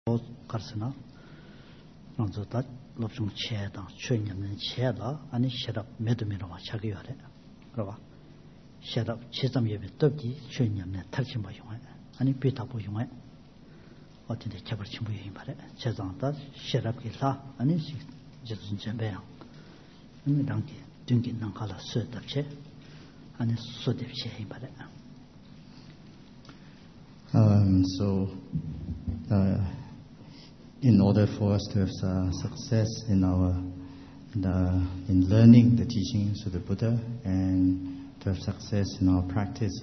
가르스나 런조다 롭중 체다 최년은 체다 아니 셔럽 매도미로와 자기요래 그러봐 셔럽 체점 예배 떡기 최년에 탈진 보용해 아니 비타 보용해 어떻게 개발 친구 여행 말해 제장다 셔럽 기사 아니 진짜 배양 아니 당기 등기 난가라 수답체 아니 수답체 말해 In order for us to have success in in learning the teachings of the Buddha and to have success in our practice,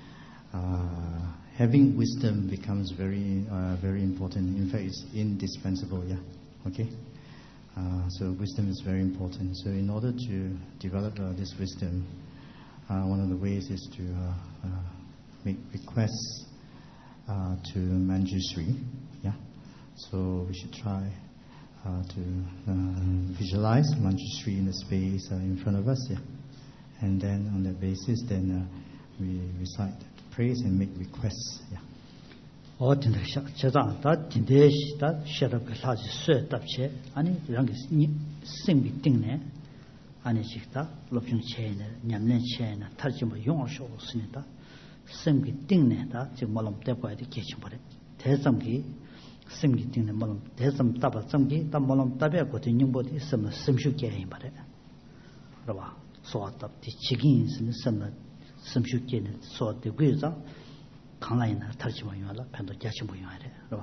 having wisdom becomes very important. In fact, it's indispensable. Okay. So wisdom is very important. So in order to develop this wisdom, one of the ways is to make requests to Manjushri. So we should try to visualize Manjushri in the space in front of us, and then on that basis, then we recite praise and make requests. 어딘데 제자다 진대시다 셔럽게 사지 쇠답체 아니 이런 게 생비 띵네 아니 식다 롭중 체네 냠네 체네 탈지 뭐 용어쇼 쓰니다 생비 띵네다 지금 몰람 때봐야 돼 계신 버려 대성기 생기 띵네 몰람 대성 답아 성기 답 몰람 답에 거든 용보디 있으면 심슈게 해 말해 그러봐 소아답 지긴 있으면 심슈게는 소아대 그래서 강라이나 탈지 뭐 용하라 편도 자치 뭐 용하래 그러봐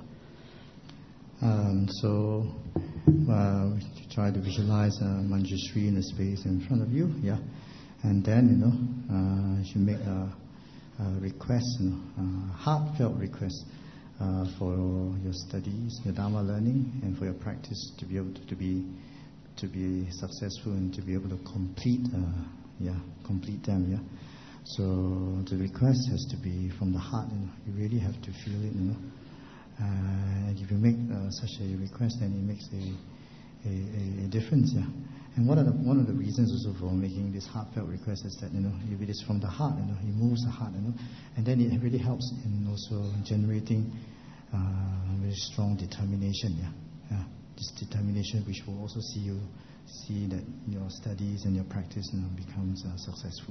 So we try to visualize Manjushri in the space in front of you, and then you should make a request, heartfelt request for your studies, your Dharma learning, and for your practice to be able to be successful and to be able to complete them. So the request has to be from the heart. You really have to feel it. If you make such a request, then it makes a difference. And one of the reasons also for making this heartfelt request is that if it is from the heart, it moves the heart, and then it really helps in also generating very strong determination. This determination, which will also see that your studies and your practice becomes successful.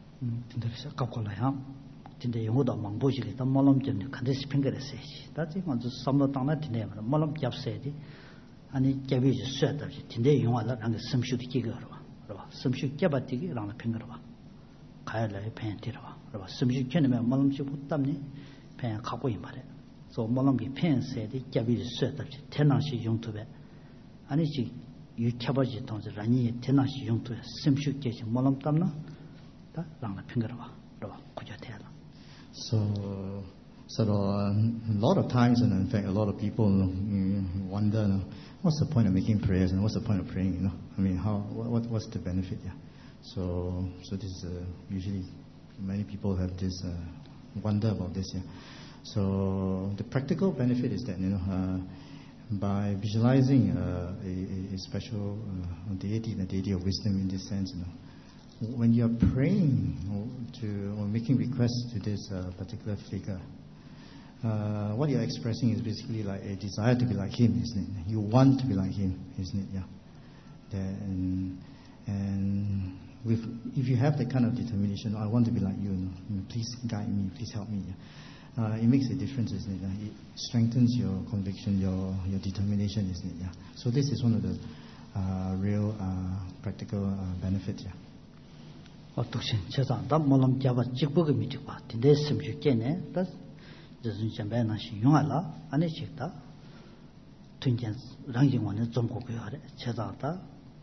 근데 영어도 망보시게 다 몰람 좀 간데스 핑거랬어야지. 다지 먼저 섬도 땅나 tin데 몰람 잡세야지. 아니 개비지 쇠다지. tin데 영어라 랑 섬슈디 기거로 봐. 섬슈 개바티기 랑 핑거로 봐. 가야래 펜티로 봐. 그러봐. 섬슈 ken면 몰람지 붙담니 펜 갖고 이 말에. 저 몰람기 펜세디 개비지 쇠다지. 태낭시 용투베. 아니 지 유켜버지 동서 라니 태낭시 용투에 섬슈 개지 몰람 담나. 다 랑 핑거로 봐. 그러봐. 그저 대라. So a lot of times, and in fact, a lot of people wonder, what's the point of making prayers, and what's the point of praying? I mean, what's the benefit? So this is usually many people have this wonder about this. So the practical benefit is that by visualizing a special deity, the deity of wisdom in this sense, when you are praying or making requests to this particular figure, what you are expressing is basically like a desire to be like him, isn't it? You want to be like him, isn't it? And if you have that kind of determination, I want to be like you, please guide me, please help me. It makes a difference, isn't it? It strengthens your conviction, your determination, isn't it? So this is one of the real practical benefits. 어떻게 제자다 몰람 잡아 직보게 미직 봐. 근데 심주께네. 다 저순 배나시 용하라. 아니 식다. 튼전 랑징원에 좀 고고하래. 제자다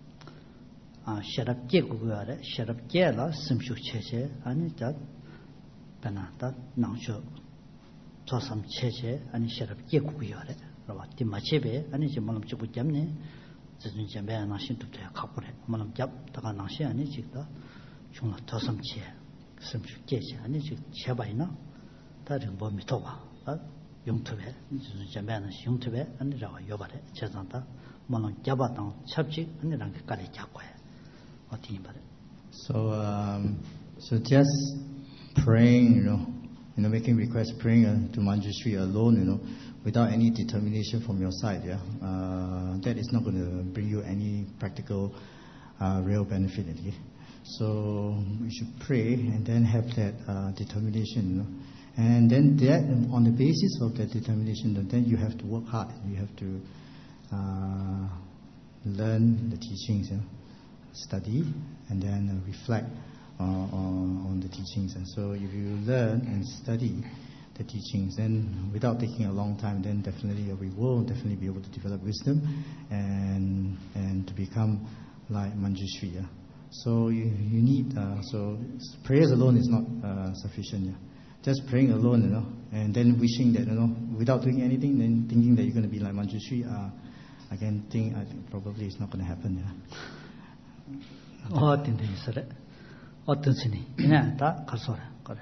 셔럽게 고고하래. 셔럽게라 심주 체제 아니 다 배나다 나쇼 조삼 체제 아니 셔럽게 고고하래. 그러와 디마체베 아니 지 몰람 직보 잡네. 저순 배나시 뜻도 갖고래. 몰람 잡다가 나시 아니 식다. 중나 더섬체 섬주께지 아니 지 제바이나 다른 몸이 도와 용투베 저면은 용투베 아니라고 여바래 제산다 뭐는 잡아당 찹지 아니랑 까리 잡고 해 어떻게 말해 So just praying making requests, praying to Manjushri alone without any determination from your side, that is not going to bring you any practical, real benefit. Okay? So we should pray and then have that determination. And then that, on the basis of that determination, then you have to work hard. You have to learn the teachings, study, and then reflect on the teachings. And so if you learn and study the teachings, then without taking a long time, then definitely we will definitely be able to develop wisdom and to become like Manjushri. Yeah? So you need, so prayers alone is not sufficient. Yeah? Just praying alone, and then wishing that, without doing anything, then thinking that you're going to be like Manjushri, I think probably it's not going to happen. Yeah? 어떤 스니 그냥 다 가서라 그래.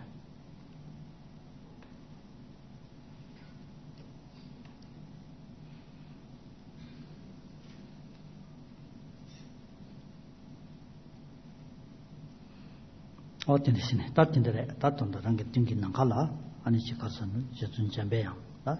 어떤 스니 따뜻한데 따뜻한다는 게 띵기는 갈라 아니지 가서는 저준 잠배야. 다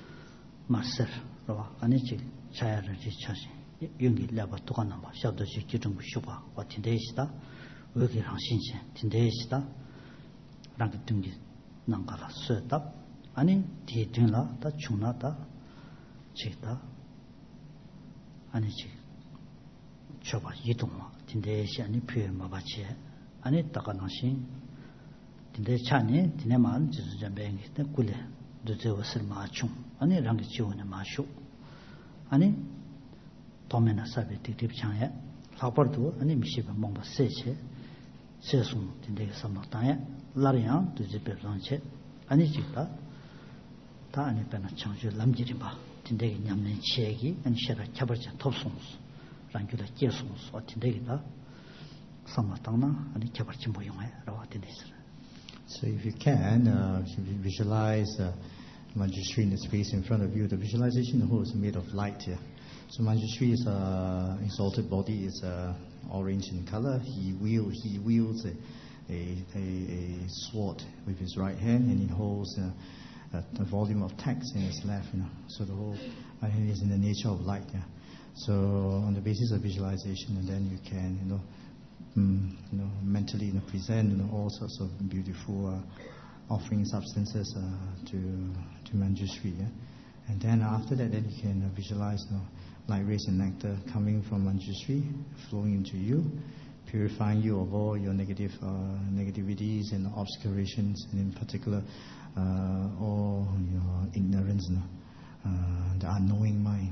마스터 아니지 차야를 지쳐시 용기 내가 똑같나 봐. 샤도지 기준 부셔봐. 어떤데시다. 왜기랑 신신 딘데시다 랑게 등기 난가라 쇠다 아니 뒤등라 다 중나다 지다 아니 지 줘봐 이동마 딘데시 아니 표현 마바치 아니 따가나신 딘데 차니 딘에만 지수자 뱅기 때 꿀레 두제워슬 마충 아니 랑게 지원의 마쇼 아니 도메나 사베 틱tip창에 사버도 아니 미시바 몽바 세체 세송 딘데 삼노타에 라리앙 두지베런체 아니지다 다 아니다나 창주 남지리바 딘데 냠는 치에기 아니 셔라 캬버자 톱송스 랑규라 계송스 딘데기다 삼마타나 아니 캬버치 모용해 라와 딘데스. So if you can visualize Manjushri in the space in front of you, the visualization whole is made of light here. So Manjushri is exalted body is orange in color. He wields a sword with his right hand, and he holds a volume of text in his left. So the whole is in the nature of light. Yeah. So on the basis of visualization, and then you can mentally present all sorts of beautiful offering substances to Manjushri. Yeah? And then after that, then you can visualize light rays and nectar coming from Manjushri, flowing into you, purifying you of all your negativities and obscurations, and in particular, all your ignorance, the unknowing mind,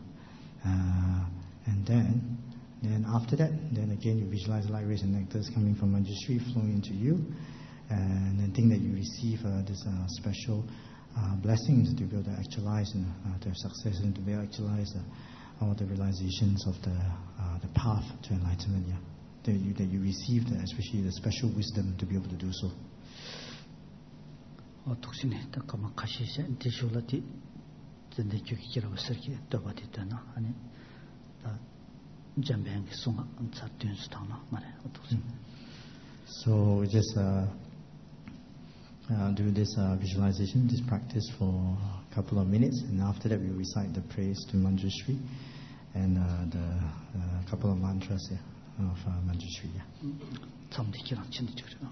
and then after that, then again you visualize light rays and nectars coming from Manjushri, flowing into you, and then think that you receive this special blessings to be able to actualize and to have success and to be able to actualize all the realizations of the path to enlightenment, that you receive, especially the special wisdom to be able to do so. 독신이 잠깐만 가시세 디쇼라티 전대 주기라고 설계 또바디 되나 아니 다 잠뱅이 송아 안차 튼스타나 말해 독신. So just do this visualization, this practice for a couple of minutes, and after that we recite the praise to Manjushri and the couple of mantras of Manjushri. 참디기랑 친디기랑.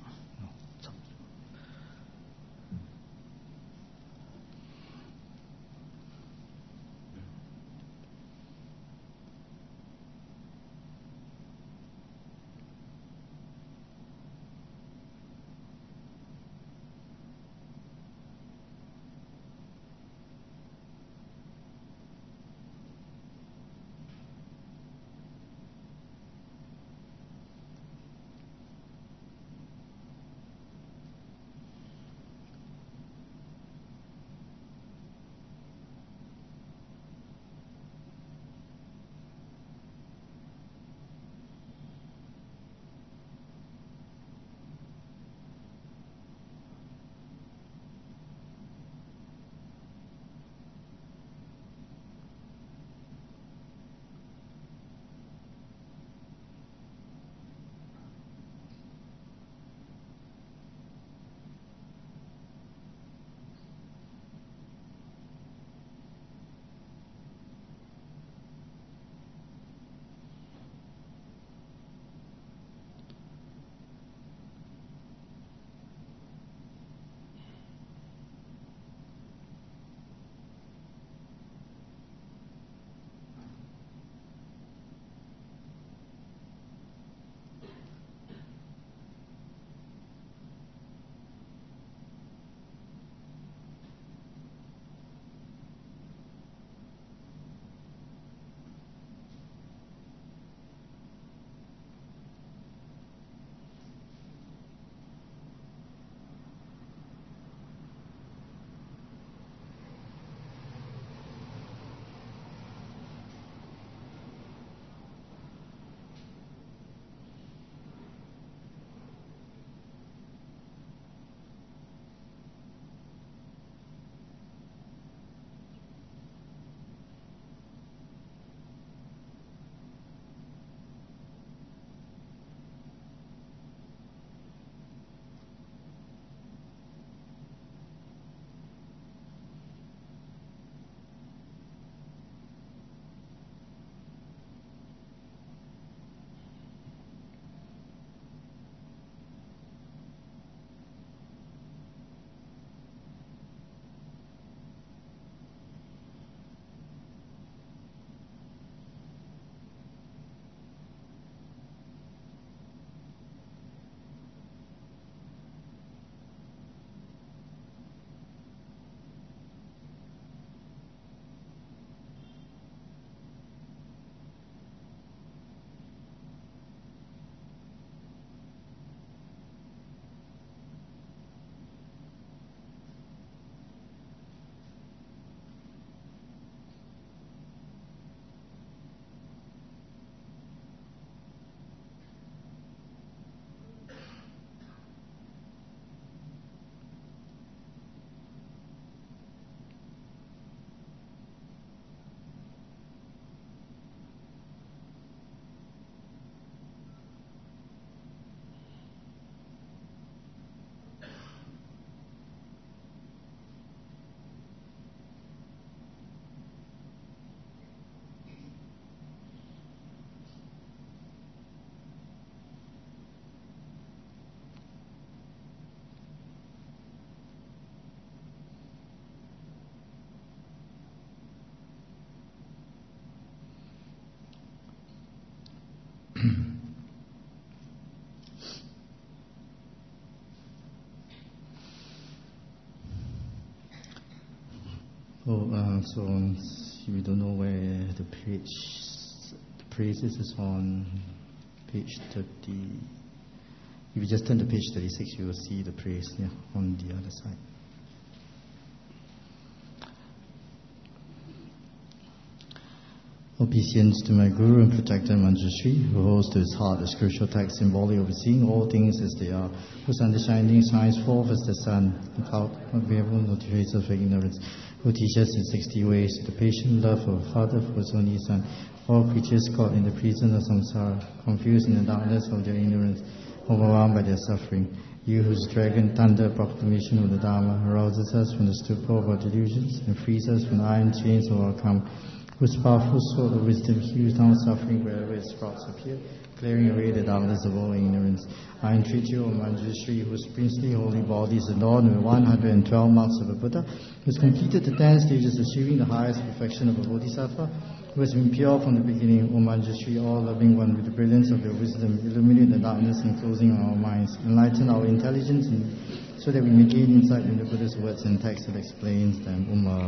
So we don't know where the praises is on page 30. If you just turn to page 36, you will see the praise on the other side. Obeisance to my Guru and Protector Manjushri, who holds to his heart the scriptural text symbolic overseeing all things as they are, whose understanding shines forth as the sun, without available notifications of ignorance, who teaches in 60 ways the patient love of a father for his only son, all creatures caught in the prison of samsara, confused in the darkness of their ignorance, overwhelmed by their suffering. You whose dragon thunder proclamation of the Dharma arouses us from the stupor of our delusions and frees us from the iron chains of our karma, whose powerful sword of wisdom hews down suffering wherever its sprouts appear, clearing away the darkness of all ignorance. I entreat you, O Manjushri, whose princely holy body is adorned with 112 marks of a Buddha, who has completed the 10 stages achieving the highest perfection of a Bodhisattva, who has been pure from the beginning, O Manjushri, all-loving one, with the brilliance of your wisdom, illuminate the darkness enclosing on our minds, enlighten our intelligence, so that we may gain insight in the Buddha's words and text that explains them.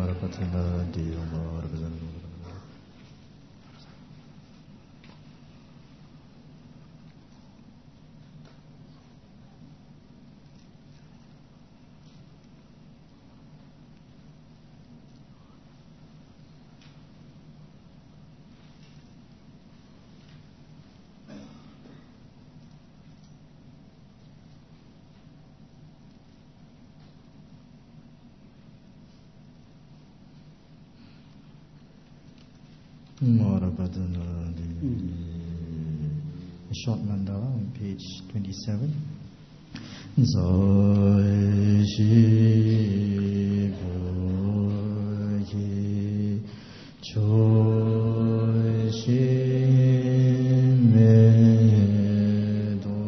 A short mandala on page 27. Zoi shi boji choi shi me do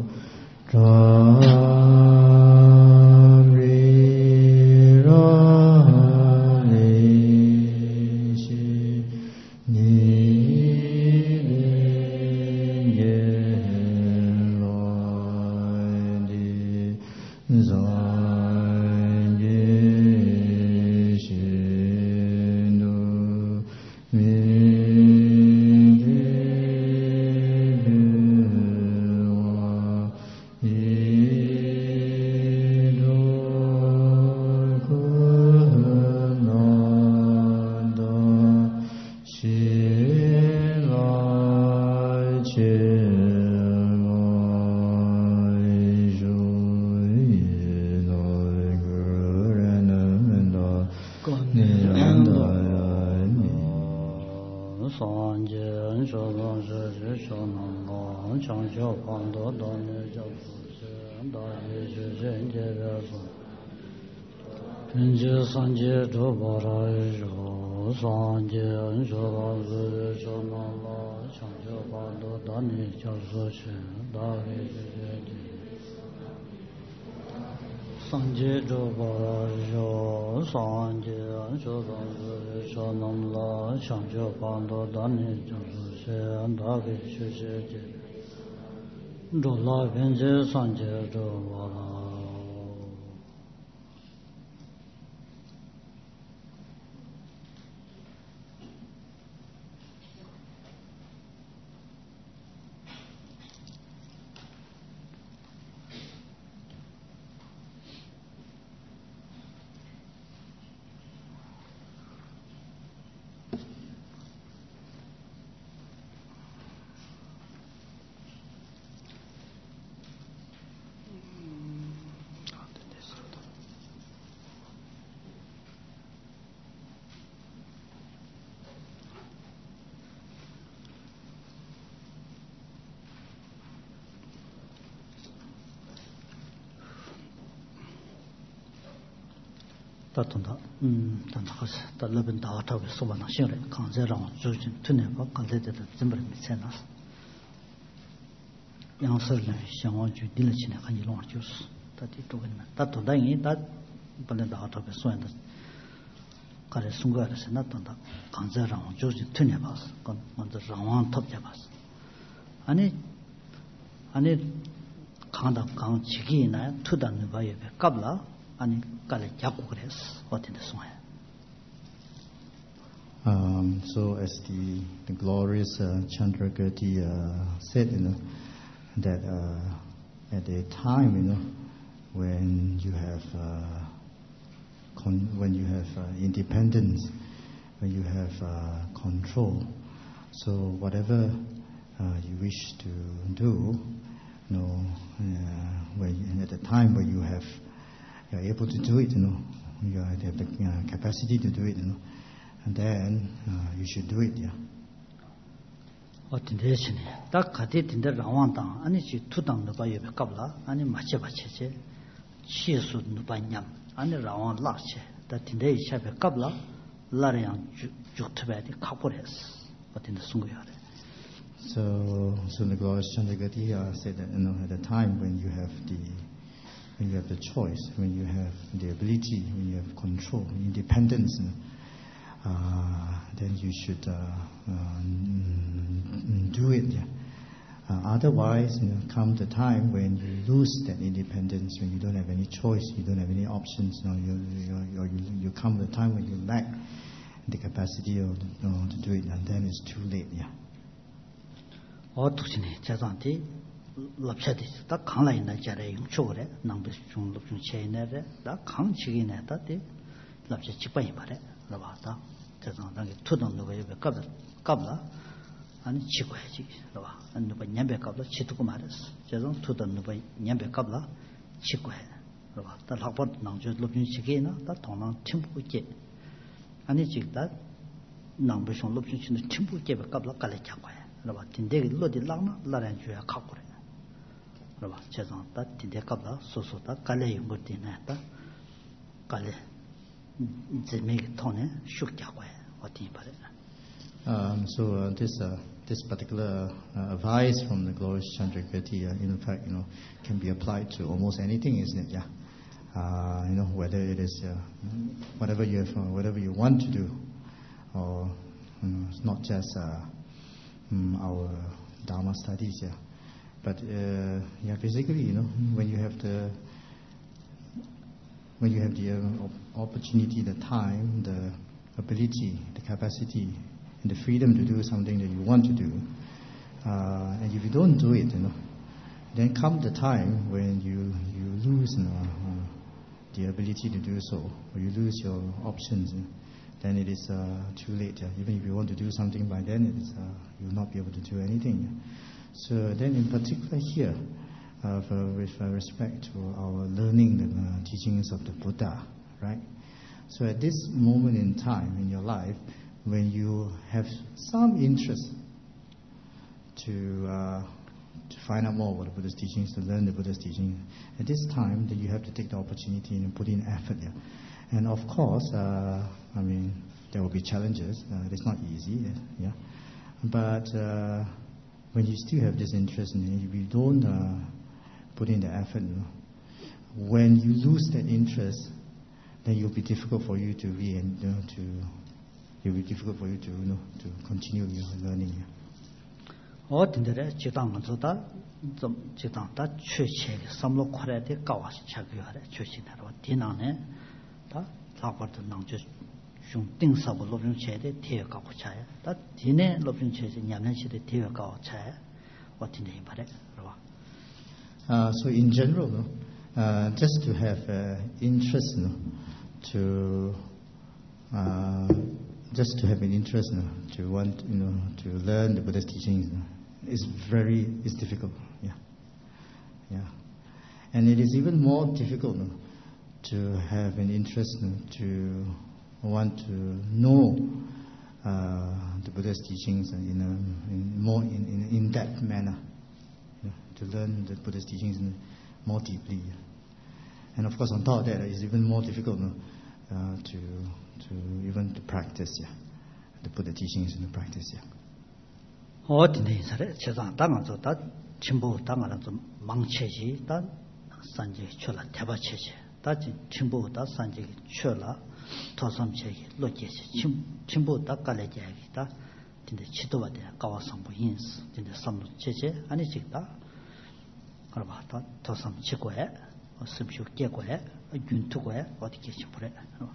다톤다 단다가서 달라빈 다와타고 소바나 신뢰 강제랑 주진 트네가 강제되다 전부를 미쳐놨어 양설을 상황주 딜치네 한이 롱주스 다디 도그면 다톤다이 다 번에 다와타고 소한다 가래 순간에서 나타난다 강제랑 주진 트네봐서 먼저 상황 탑잡았어 아니 강다 강 지기나 투단 바에 갑라 아니 깔에 잡고 그랬어. 어떻게 됐어요? So as the glorious Chandrakirti said, that at a time, when you have independence, when you have control, so whatever you wish to do, when at the time when you are able to do it, you have the capacity to do it, and then you should do it. Yeah. 어떤 대신에 딱 가디 딘데 라완당 아니 지 투당도 봐요 갑라 아니 맞게 받체제 치수 누반냠 아니 라완 라체 다 딘데 샤베 갑라 라량 죽트베디 카포레스 어떤 순고야. So the glorious Chandrakirti said that at the time when you have the choice, when you have the ability, when you have control, independence, then you should do it. Otherwise, come the time when you lose that independence, when you don't have any choice, you don't have any options. You come the time when you lack the capacity to do it, and then it's too late. Yeah. 어떻게 제자한테 랍샤디 딱 강라 있는 자리에 용초래 남부 중 럽중 체내래 다 강치기네 다데 랍샤 직반이 말해 라바다 제자한테 투던도 왜 갑라 아니 치고야지 라바 누가 냠배 갑라 치두고 말했어 제자 투던도 왜 냠배 갑라 치고해 라바 다 학번 남주 럽중 치기나 다 동랑 팀부게 아니 직다 남부 중 럽중 치는 팀부게 갑라 깔래 잡고해 라바 딘데기 로디 랑나 라란 주야 갖고래 라바 제정다 딘데 갑다 소소다 깔래 용거디나다 깔래 제메기 통에 슉자고해 어디 바래. So this particular advice from the glorious Chandrakirti, in fact, can be applied to almost anything, isn't it? Yeah. Whether it is whatever you want to do, or it's not just our Dharma studies, yeah. But basically, when you have the opportunity, the time, the ability, the capacity, and the freedom to do something that you want to do, and if you don't do it, then come the time when you lose the ability to do so, or you lose your options. Then it is too late. Even if you want to do something by then, you will not be able to do anything. So then in particular here, with respect to our learning the teachings of the Buddha, right? So at this moment in time in your life, when you have some interest to find out more about the Buddha's teachings, to learn the Buddha's teachings, at this time, then you have to take the opportunity and put in effort. Yeah. And of course, there will be challenges. It's not easy, yeah. But when you still have this interest, and if you don't put in the effort, when you lose that interest, then it will be difficult for you to continue your learning. 어딘데 지당만서다 좀 지당다 최체의 삼로 코레데 가와시 차비하래 최신하러 디나네 다 라버트 남주 중 띵사부 로빈 체데 대여 가고 차야 다 디네 로빈 체제 냠난시데 대여 가고 차야 어딘데 말해 봐. So in general, just to have interest, just to have an interest, to want, to learn the Buddha's teachings, is difficult. Yeah. And it is even more difficult to have an interest, to want to know the Buddha's teachings in a more in-depth manner, to learn the Buddha's teachings more deeply. And of course, on top of that, it's even more difficult to practice, to put the teachings into practice. 어딘데 사례 제가 당한서 다 진보 당하는 좀 망체지 다 산지 쳐라 대바체지 다 진보 다 산지 쳐라 도섬체지 로제지 진보 다 깔래지다 근데 치도와대 가와상부 인스 근데 삼로 제제 아니 직다 그러다 더삼 치고에 습쇼 깨고에 윤투고에 어떻게 싶으래.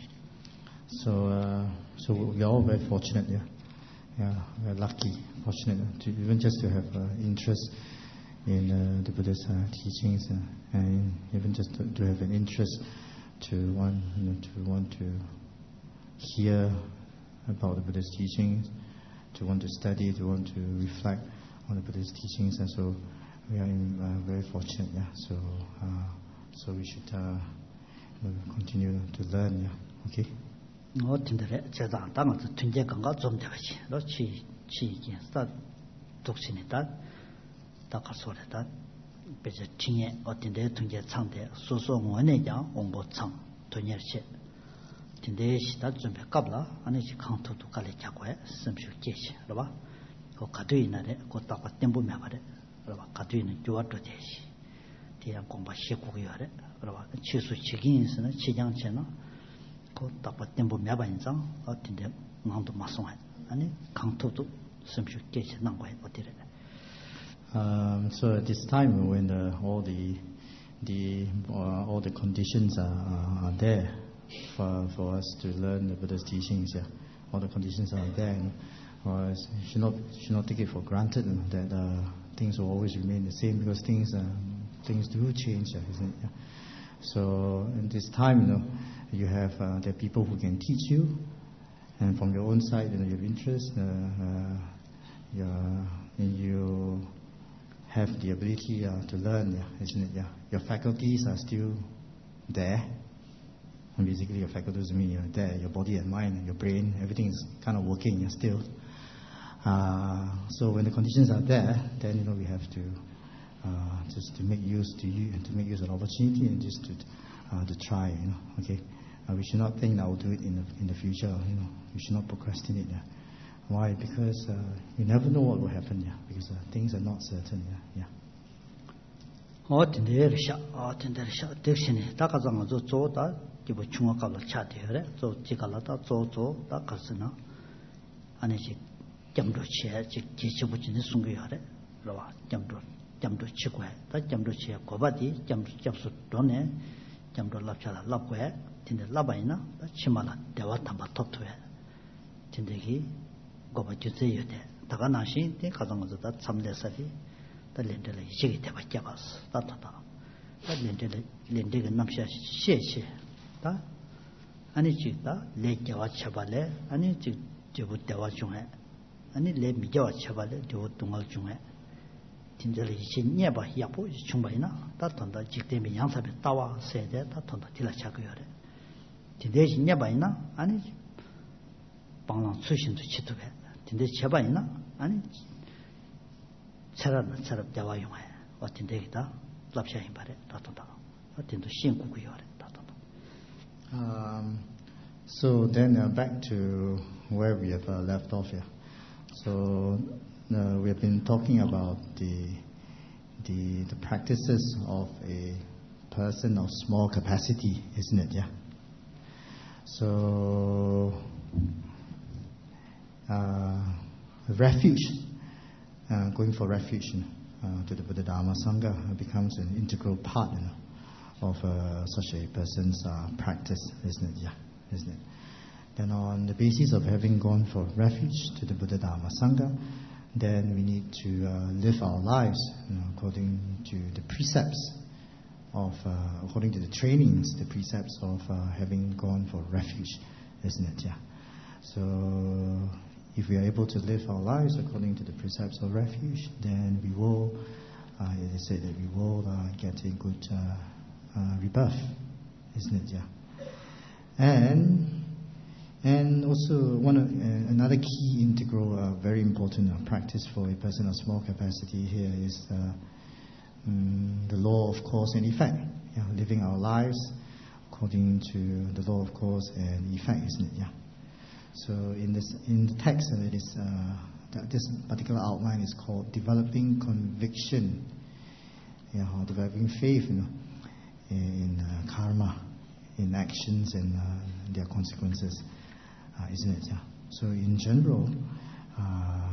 So we are all very fortunate, we're lucky, fortunate even just to have interest in the Buddha's teachings, and even just to have an interest to want to hear about the Buddha's teachings, to want to study, to want to reflect on the Buddha's teachings, and so we are very fortunate. So we should continue to learn. Okay. 어떤데 제가 당어서 tunje 건가 좀 되지. 너치 치기다 독신이다. 다가서래다. 베제 팅에 어떤데 tunje 창대 소소 원내장 홍보창 돈여치. 근데 시다 좀 갑라 아니지 카운터도 갈래 잡고해 섬쇼 계시. 알아봐. 그 가도이나래 곧다가 템보면 말해. 알아봐. 가도이는 좋아도 되시. 대한 공부 시고요래. 알아봐. 취수 직인에서는 지장체나 딱 템보 매반장 어떤데 나도 마송해 아니 강토도 섬쇼 계시 난 거야 어디래. So at this time when all the conditions are there for us to learn the Buddha's teachings, all the conditions are there. Should not take it for granted that things will always remain the same, because things do change, isn't it? So in this time, you have there are people who can teach you, and from your own side, you have interest, and you have the ability to learn, isn't it? Your faculties are still there. And basically, your faculties mean you're there. Your body and mind, and your brain, everything is kind of working still. So when the conditions are there, then we have to just to make use of the opportunity, and just to try. Okay. We should not think that we'll do it in the future. We should not procrastinate. Why? Because you never know what will happen. Because things are not certain. 어떤데르샤 덱신이 다가장어 조다 기부 중학갑을 차대요래 조 지갈라다 조다 가스나 아니지 점도치에 지지부진의 순교요래 로와 점도 치고해 다 점도치에 고바디 점수 돈에 점도 납차라 납고해 근데 납아이나 치마라 대화 담바 톱토해 진대기 고바 주제요대 다가 나신 때 가정어다 참내사리 다 렌데를 이식이 대박게 봤어 따따다 다 렌데가 남샤 시시 다 아니 지다 레게와 쳐발래 아니 지 제부 대화 중에 아니 레 미자와 쳐발래 저 동al 중에 진짜로 이제 녀바 야보 중바이나 따던다 직대미 양사배 따와 세대 따던다 딜라차고요래 진대 녀바이나 아니 방랑 수신도 치도해 진대 쳐바이나 아니 차라는 대화 용해 어떤 데기다 랍샤인 바래 따던다 어떤 도 신구구요래 따던다. So then back to where we have left off here. So we have been talking about the practices of a person of small capacity, isn't it? Yeah. So refuge, going for refuge to the Buddha Dharma Sangha becomes an integral part of such a person's practice, isn't it? Yeah, isn't it? Then on the basis of having gone for refuge to the Buddha Dharma Sangha, then we need to live our lives according to the precepts of, according to the trainings, the precepts of having gone for refuge, isn't it? Yeah. So if we are able to live our lives according to the precepts of refuge, then we will, they say that we will get a good rebirth, isn't it? Yeah. And also another key integral, very important practice for a person of small capacity here is the law of cause and effect. Yeah, living our lives according to the law of cause and effect, isn't it? Yeah. So in the text, it is this particular outline is called developing conviction, or developing faith, in karma, in actions and their consequences, isn't it? Yeah. So in general,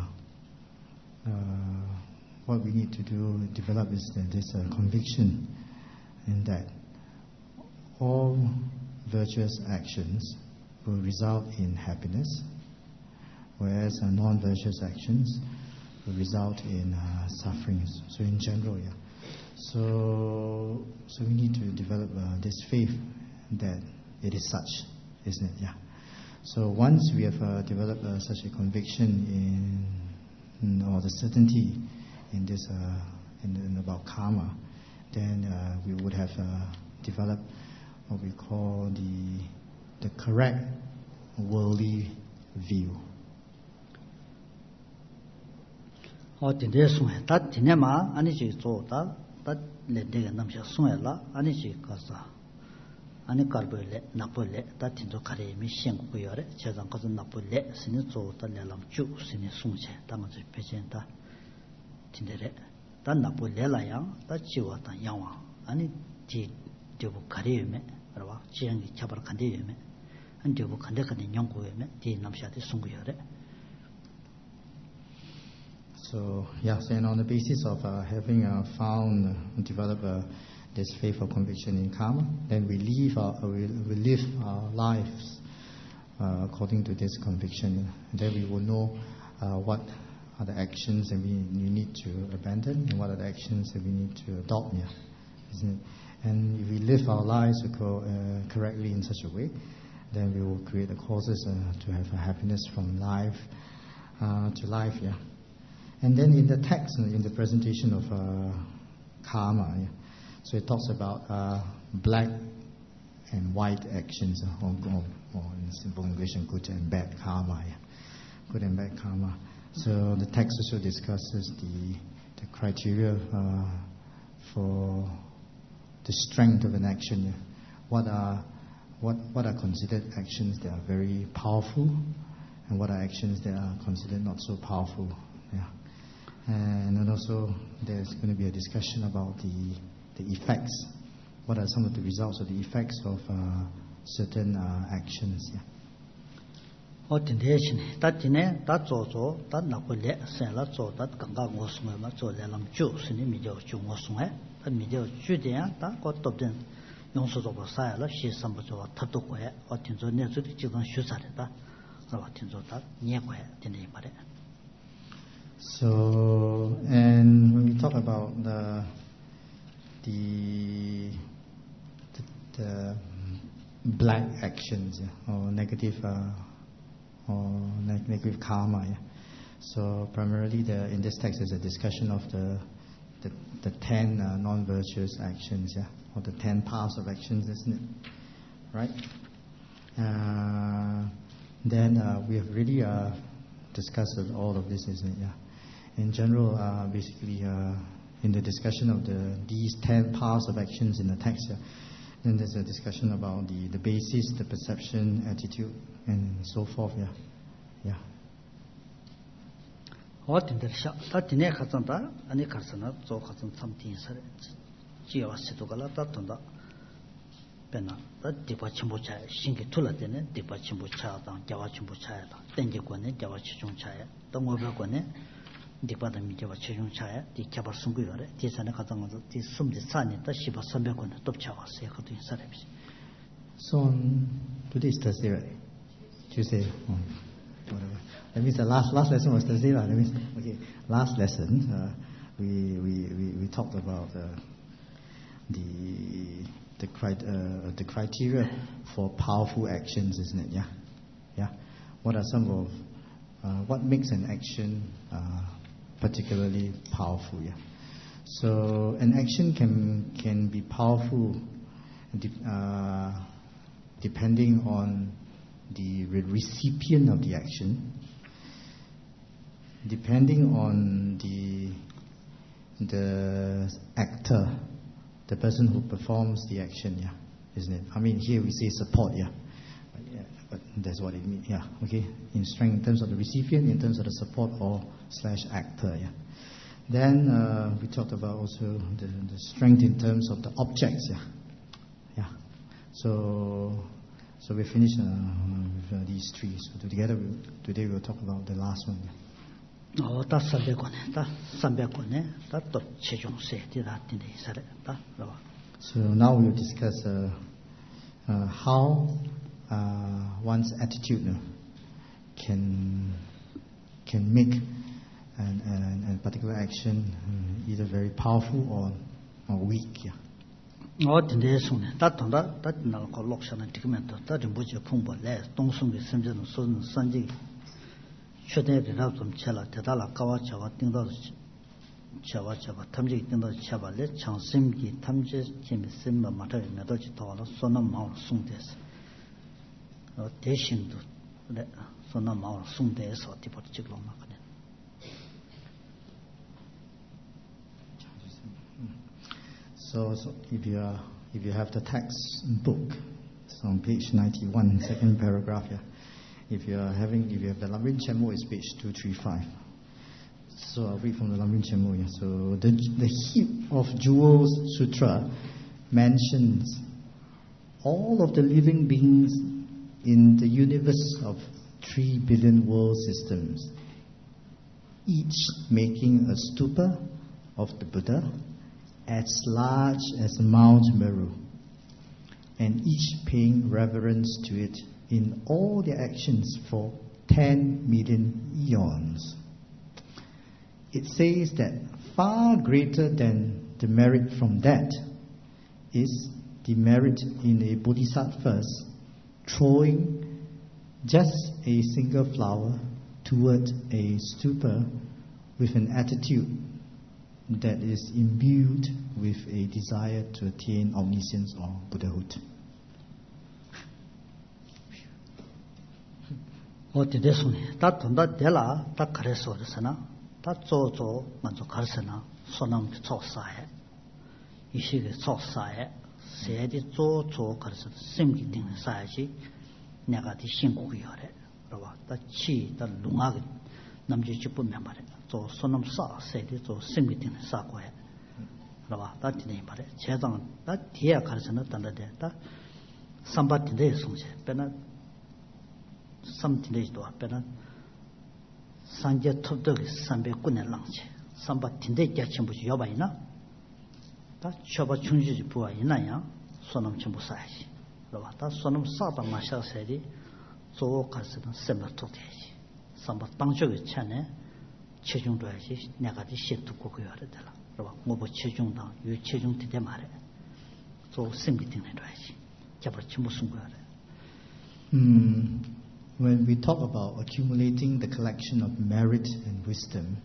what we need to develop is this conviction in that all virtuous actions will result in happiness, whereas non-virtuous actions will result in sufferings. So in general, yeah. So we need to develop this faith that it is such, isn't it? Yeah. So once we have developed such a conviction or the certainty in this in about karma, then we would have developed what we call the correct worldly view. 아니 갈보레 나폴레 다틴도 카레미 셴고요레 제장 거즈 나폴레 스니 조다 렐람주 스니 숭체 당어지 페젠다 tindeре dan napo lelayang da jiwa dan yangwa ani ji debu kareyume arwa jiyangi chabar kandeyume an debu kande nyonggoyume di namshade sunguyore. So yes, and on the basis of having found developed this faith or conviction in karma, then we live our lives according to this conviction. And then we will know what are the actions that we need to abandon and what are the actions that we need to adopt, isn't it? And if we live our lives correctly in such a way, then we will create the causes to have a happiness from life to life, And then in the text, in the presentation of karma, so it talks about black and white actions, or in simple English, good and bad karma, good and bad karma. So the text also discusses the criteria for the strength of an action. What are considered actions that are very powerful, and what are actions that are considered not so powerful. And then also there's going to be a discussion about the effects. What are some of the results or the effects of certain actions? 어딘데시네 다티네 다조조 다나고레 센라조 다강가 고스메마 조레람 주스니 미저 중고스메 다 미저 주데야 다 고톱된 용서조고 사야라 시선부조 탑도고에 어딘조 내주디 지금 슈사레다 어딘조다 니에고에 되네 말에. So, and when we talk about the black actions or negative negative karma, so primarily in this text is a discussion of the 10 non-virtuous actions, or the 10 paths of actions, isn't it? Right? Then we have really discussed all of this, isn't it? In general, basically, in the discussion of these 10 paths of actions in the text, then there's a discussion about the basis, the perception, attitude, and so forth. 어딘데샤 가선다 아니 가선나 조 가선 참틴서 지어왔어도 갈라다 돈다 배나 디바 침보차 신기 둘라되네 디바 침보차다 자와 침보차야다 땡기고네 자와 치중차야 동어벽고네 디바다 미자와 치중차야 디 개발 승구요래 디산에 가던 것도 디 숨지 산이다 1300권에 덮쳐왔어요 그것도 사람이. So today is Thursday, right? Tuesday. Whatever. That means the last lesson was Thursday, right? That means, okay, last lesson we talked about the criteria for powerful actions, isn't it? Yeah. What are some of what makes an action particularly powerful? So an action can be powerful depending on the recipient of the action, depending on the actor, the person who performs the action, isn't it? I mean, here we say support, but that's what it means, okay? In strength, in terms of the recipient, in terms of the support or / actor, Then we talked about also the strength in terms of the objects, So we finished with these three. So today we'll talk about the last one. 다 300권에 다 300권에 다또 최종 세대다 딘데 이사래 다 봐. So now we will discuss how one's attitude can make a particular action either very powerful or weak. Yeah. 딘데 손에 다 통다 다 나고 록션은 디그멘트 다 좀부지 풍벌래 동송의 심전은 손 산지 최대를 좀 쳐라 대달라 가와 저와 띵도 저와 탐지 띵도 쳐발래 창심기 탐지 재미 심마 마타에 나도지 도와서 손은 마음 송대서 대신도 네 손은 마음 송대서 디버트 찍으러 나가네. So if you have the textbook, it's on page 91, second paragraph here. If you have the Lamrim Chenmo, it's page 235. So I'll read from the Lamrim Chenmo here. So the Heap of Jewels Sutra mentions all of the living beings in the universe of 3 billion world systems, each making a stupa of the Buddha as large as Mount Meru, and each paying reverence to it in all their actions for 10 million eons. It says that far greater than the merit from that is the merit in a bodhisattva's throwing just a single flower toward a stupa with an attitude that is imbued with a desire to attain omniscience or Buddhahood. 어디에 손에 다 돈다 대라 다 그래서 그러잖아 다 조조 먼저 가르쳐나 소남 조사해 이 시기에 조사해 세디 조조 가르쳐 심기 되는 사야지 내가 네 신고기여래 그러봐 다치다 룽하게 남지 집보면 말해 조 소남 사 세디 조 심기 되는 사고해 그러봐 다 되는 말해 제장 다 뒤에 가르쳐나 단다대 다 삼바틴데 송세 빼나 삼틴데도 앞에는 산제 톱덕이 300군의 랑체 삼바틴데 야침부지 여바이나 다 쳐바 충지지 부와 있나야 소놈 전부 사야지 그러봐 다 소놈 사다 마셔서야지 조 가서는 셈을 톡해야지 삼바 방쪽에 차네 체중도 해야지 내가 디 시도 고고 해야 되라 그러봐 뭐뭐 체중당 유 체중 때 말해 조 셈이 되는 해야지 잡을 치 무슨 거야 When we talk about accumulating the collection of merit and wisdom,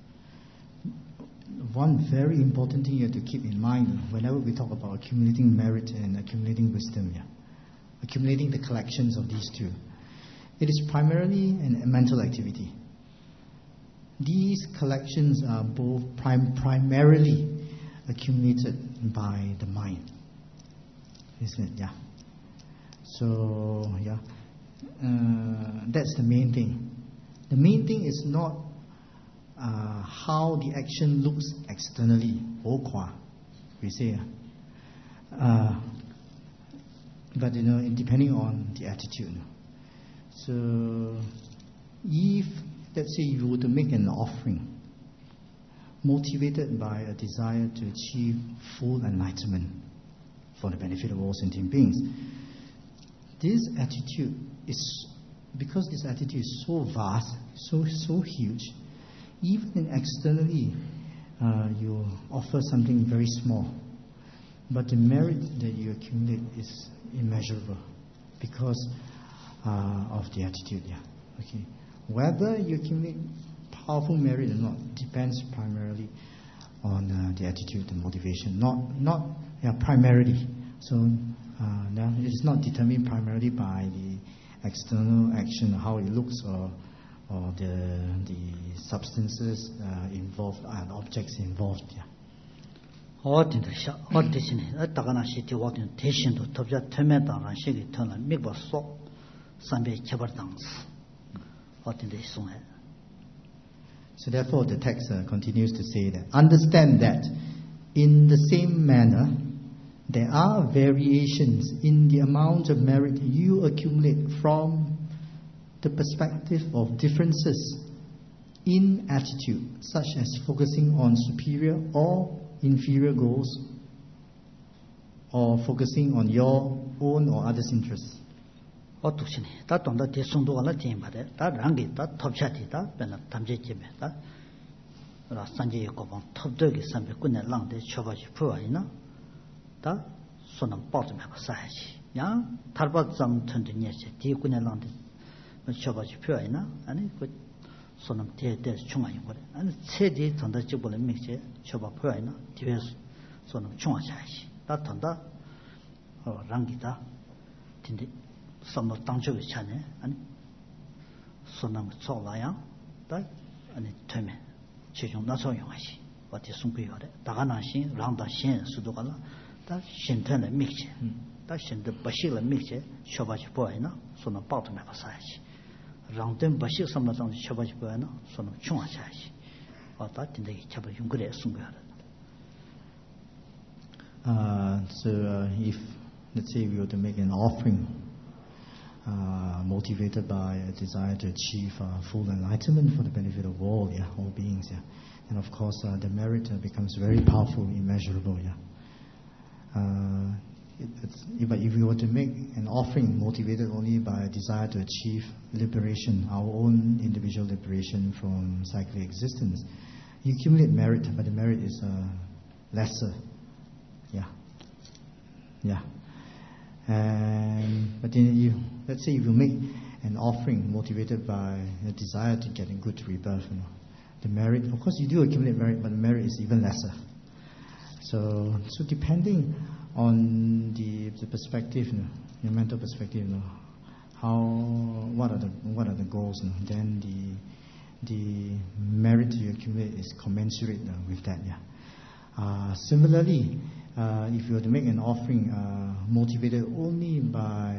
one very important thing you have to keep in mind whenever we talk about accumulating merit and accumulating wisdom, accumulating the collections of these two, it is primarily a mental activity. These collections are both primarily accumulated by the mind, isn't it? Yeah. So, yeah. That's the main thing. The main thing is not how the action looks externally, we say. But depending on the attitude. So, if let's say you were to make an offering, motivated by a desire to achieve full enlightenment for the benefit of all sentient beings, this attitude is, because this attitude is so vast, so huge, even externally you offer something very small, but the merit that you accumulate is immeasurable because of the attitude. Okay, whether you accumulate powerful merit or not depends primarily on the attitude, the motivation, not primarily. So it is not determined primarily by the external action, how it looks, or the substances involved and objects involved. So therefore the text continues to say that, understand that in the same manner there are variations in the amount of merit you accumulate from the perspective of differences in attitude, such as focusing on superior or inferior goals, or focusing on your own or others' interests. 어떻시니 다 돈다 대송도가 팀바데 다 랑기 다 톱차티다 변나 담제집에다 라 산제 고방 톱덕이 삼배 군내 랑데 쳐바지 부와이나 다 손은 빠지면 사야지 야 달바 좀 튼드니에 뒤 군내 랑데 쳐바지 부와이나 아니 그 손은 대대 중앙이 거래 아니 체디 돈다 집을 맥제 쳐바 부와이나 뒤에서 손은 중앙사야지 다 돈다 랑기다 근데 선물 당초에 차네 아니 손남 쪼라야 다 아니 되면 최종 나서 용하시 어디 숨고요래 다가나신 랑다신 수도가라 다 신thân 맥제 다 신의 버실의 맥제 쇼바지 보이나 손은 빠트면 봐야지 랑된 버실 선물상 쇼바지 보이나 손은 중앙사야지 어다 된다기 잡을 용그래 숨고요래 So if let's say we were to make an offering motivated by a desire to achieve full enlightenment for the benefit of all beings, and of course the merit becomes very powerful, immeasurable. But if we were to make an offering motivated only by a desire to achieve liberation, our own individual liberation from cyclic existence, you accumulate merit, but the merit is lesser. But then let's say if you make an offering motivated by a desire to get a good rebirth, the merit, of course you do accumulate merit, but the merit is even lesser. So depending on the perspective, your mental perspective, what are the goals, then the merit you accumulate is commensurate with that. Similarly, if you were to make an offering motivated only by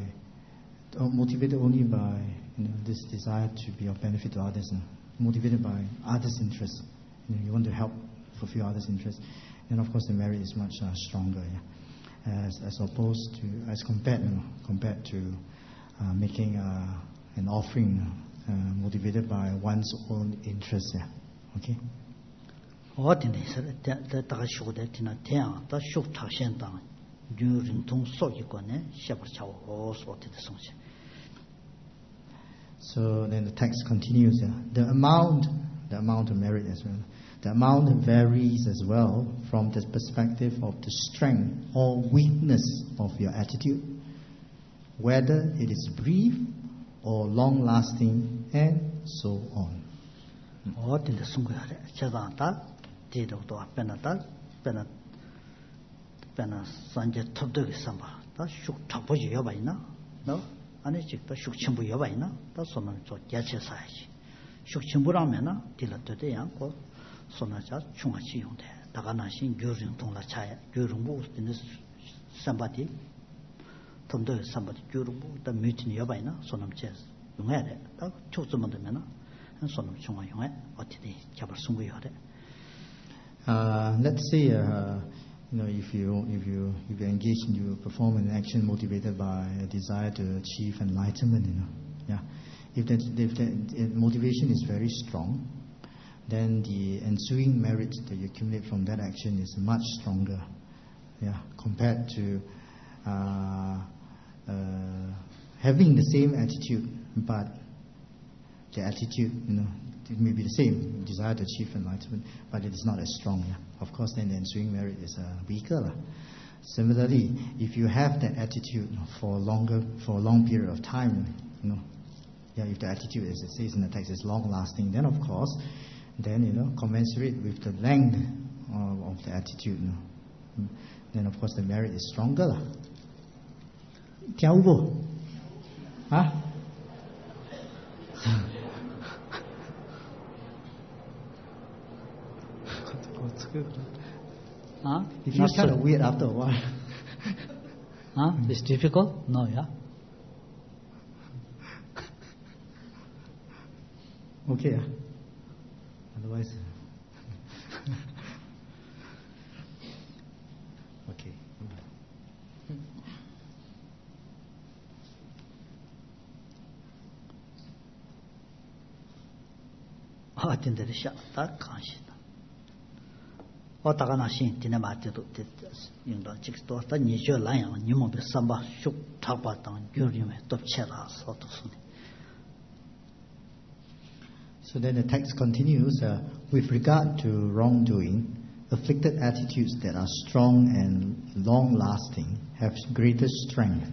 this desire to be of benefit to others, motivated by others' interests, you want to help fulfill others' interests, then of course the merit is much stronger, as compared to making an offering motivated by one's own interests. Okay. 어디네 다가 쇼데 티나 태양 다 쇼타센당 뉴린통 소기권에 샤버차오 소티데 송세. So then the text continues. The amount of merit as well. The amount varies as well from the perspective of the strength or weakness of your attitude, whether it is brief or long-lasting, and so on. 어디네 송고야래. 제가다 디도도 앞에나다 빼나 산제 톱덕이 삼바 다 슉탑보지 여바이나 너 아니 직도 슉침부 여바이나 다 손은 저 개체 사야지 슉침부라면은 딜러도 양고 손나자 중화치 용돼 다가나신 교ring 동라 차야 교ring부 되는 삼바디 톱덕이 삼바디 교ring부 다 미tin 여바이나 손은 제 용해야 돼다 초점만 되면은 손은 중화 용해 어떻게 잡을 수 있어야 돼. Let's say if you engage in you perform an action motivated by a desire to achieve enlightenment, if that motivation is very strong, then the ensuing merit that you accumulate from that action is much stronger, compared to having the same attitude, but the attitude, it may be the same, desire to achieve enlightenment, but it is not as strong. Of course, then the ensuing merit is weaker. Similarly, if you have that attitude for a long period of time, if the attitude, as it says in the text, is long-lasting, then of course, then commensurate with the length of the attitude, then of course the merit is stronger. Tiao huh? It feels kind of weird after a while. It's difficult? No, Okay. Otherwise. Okay. 딘데르샤 다 간시다 어다가나 신 디나마티도 인도 직도 다 니저 라양 니모베 삼바 슉 타바당 교림에 덮쳐라 소도스네. So then the text continues, with regard to wrongdoing, afflicted attitudes that are strong and long-lasting have greater strength.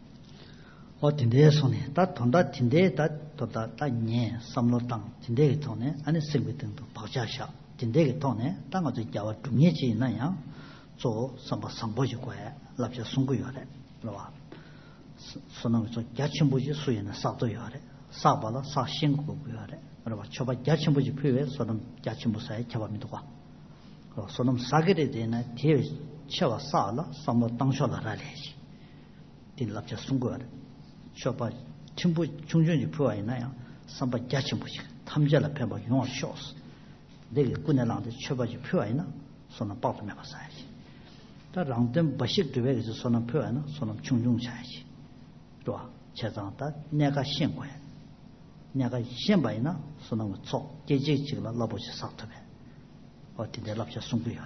딘데손에 다 돈다 딘데 다 돈다 nye 삼로당 딘데게 돈에 아니 생비등도 박자샤 딘데게 돈에 땅어저 야와 중예지 있나야 저 삼바 상보지고에 랍자 송구요래 그러와 선은 저 야침부지 수에는 사도요래 사발라 사신구고요래 그러와 초바 야침부지 표에 선은 야침부사에 잡아미도가 선은 사게에 되나 뒤에 쳐와 사라 삼로 땅쇼라라래지 딘 랍자 송구요래 쇼바 침부 중준이 부와 있나요? 삼바 야침부지 탐자라 배바 용어 쇼스 내게 꾸내랑데 쳐바지 부와 있나? 손은 빠도 매봐 사야지. 다 랑된 버식 되게서 손은 부와 있나? 손은 중중 차야지. 좋아. 제장다 내가 신고해. 내가 신바이나 손은 속 계제지가 라보지 사토베. 어디데 랍자 송구야래.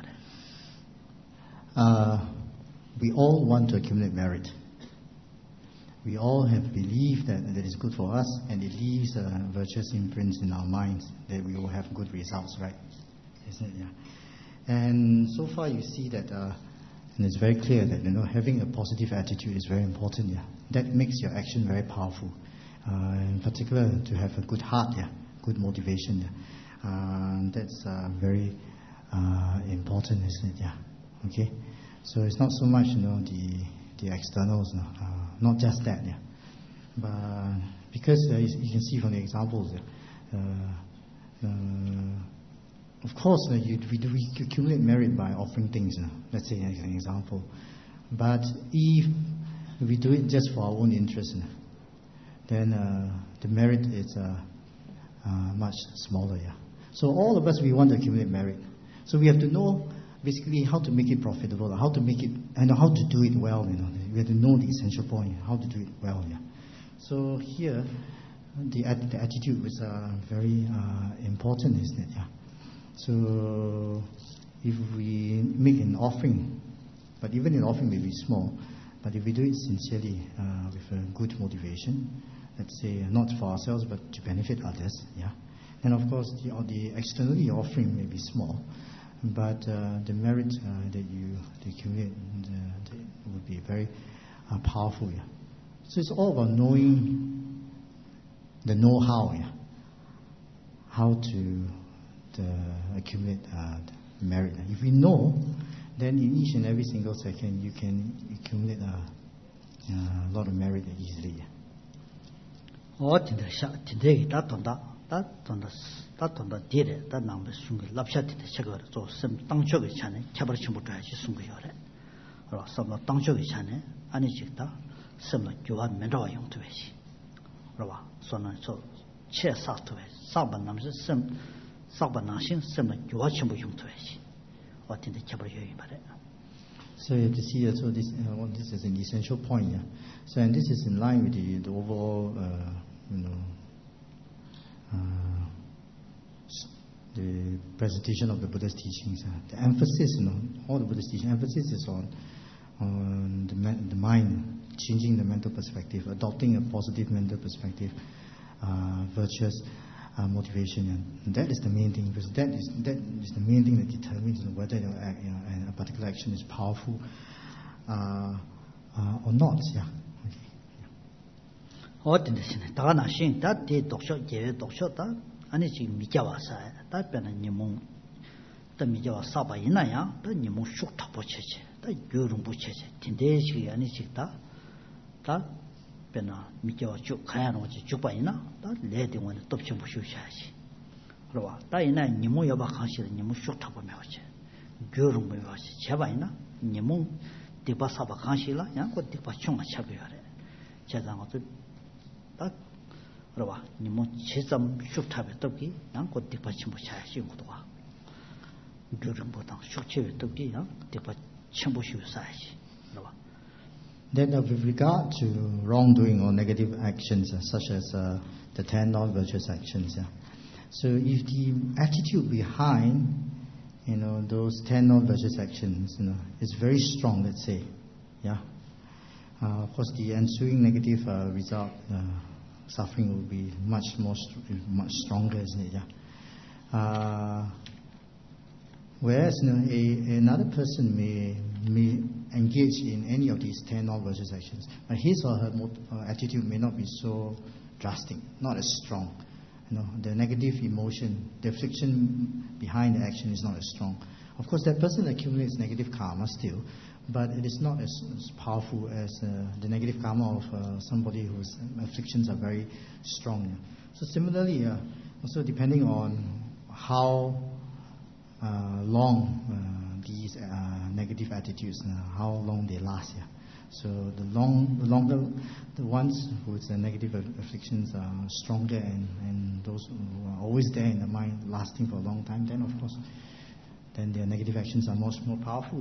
We all want to accumulate merit. We all have believed that it is good for us, and it leaves a virtuous imprint in our minds that we will have good results, right? Isn't it? Yeah. And so far, you see that, and it's very clear that having a positive attitude is very important. Yeah, that makes your action very powerful. In particular, to have a good heart, yeah, good motivation. Yeah. That's very important, isn't it? Yeah. Okay. So it's not so much, the externals. Not just that, yeah. But because you can see from the examples, of course, we accumulate merit by offering things. Let's say as an example. But if we do it just for our own interest, then the merit is much smaller. Yeah. So all of us, we want to accumulate merit. So we have to know basically how to make it profitable, how to make it, and how to do it well. We have to know the essential point, how to do it well. Yeah. So here, the attitude was very important, isn't it? Yeah. So if we make an offering, but even an offering may be small, but if we do it sincerely with a good motivation, let's say not for ourselves but to benefit others, yeah. And of course, the externally offering may be small, but the merit that you accumulate would be very powerful. Yeah. So it's all about knowing the know-how, yeah, how to accumulate merit. If we know, then in each and every single second you can accumulate a lot of merit easily. Yeah. 다돈다 디레 다 남베 숭기 랍샤티데 쳬거 저 땅쪽에 차네 캬버치 못하지 숭기요래 그러 섬나 땅쪽에 차네 아니 직다 섬나 교환 면도와 용도베시 그러봐 손은 저 체사토베 사반 남스 섬 사반 나신 섬나 교환 첨부 용도베시 어딘데 캬버요이 말해. So you have to see so this is an essential point. Yeah. So and this is in line with the overall the presentation of the Buddha's teachings. The emphasis, all the Buddha's teaching emphasis is on the mind, changing the mental perspective, adopting a positive mental perspective, virtuous motivation, and that is the main thing, because that is the main thing that determines whether a particular action is powerful or not. Yeah. 어떤데시네. 다가나 신 다디 독서 제외 독서다 아니 지금 미자와서 답변은 니몽 더 미자와 사바 있나야 더 니몽 쑥타 붙여지 더 교rum 붙여지 딘데시 아니 직다 다 변나 미자와 쭉 가야는 거지 쭉바 있나 다 레딩원에 덮쳐 보셔야지 그러와 다 있나 니몽 여바 강시를 니몽 쑥타 보면 하지 교rum 보면 하지 제바 있나 니몽 디바 사바 강시라 양고 디바 총아 차비하래 제가 것도 딱 그러와 니모 제점 슈탑에 떡기 양고 뒷받침 보셔야지 것도가 교름보다 슈체에 떡기 양 뒷받침 보셔야지 그러와. Then with regard to wrongdoing or negative actions such as the 10 non-virtuous actions, So if the attitude behind, those 10 non-virtuous actions, is very strong, let's say, yeah. Of course, the ensuing negative result, suffering will be much stronger, isn't it? Yeah. Whereas another person may engage in any of these 10 non-virtuous actions, but his or her attitude may not be so drastic, not as strong. The negative emotion, the affliction behind the action is not as strong. Of course, that person accumulates negative karma still, but it is not as powerful as the negative karma of somebody whose afflictions are very strong. So similarly, also depending on how long these negative attitudes, how long they last. Yeah. So the longer the ones whose negative afflictions are stronger and those who are always there in the mind, lasting for a long time, then of course, then their negative actions are much more powerful.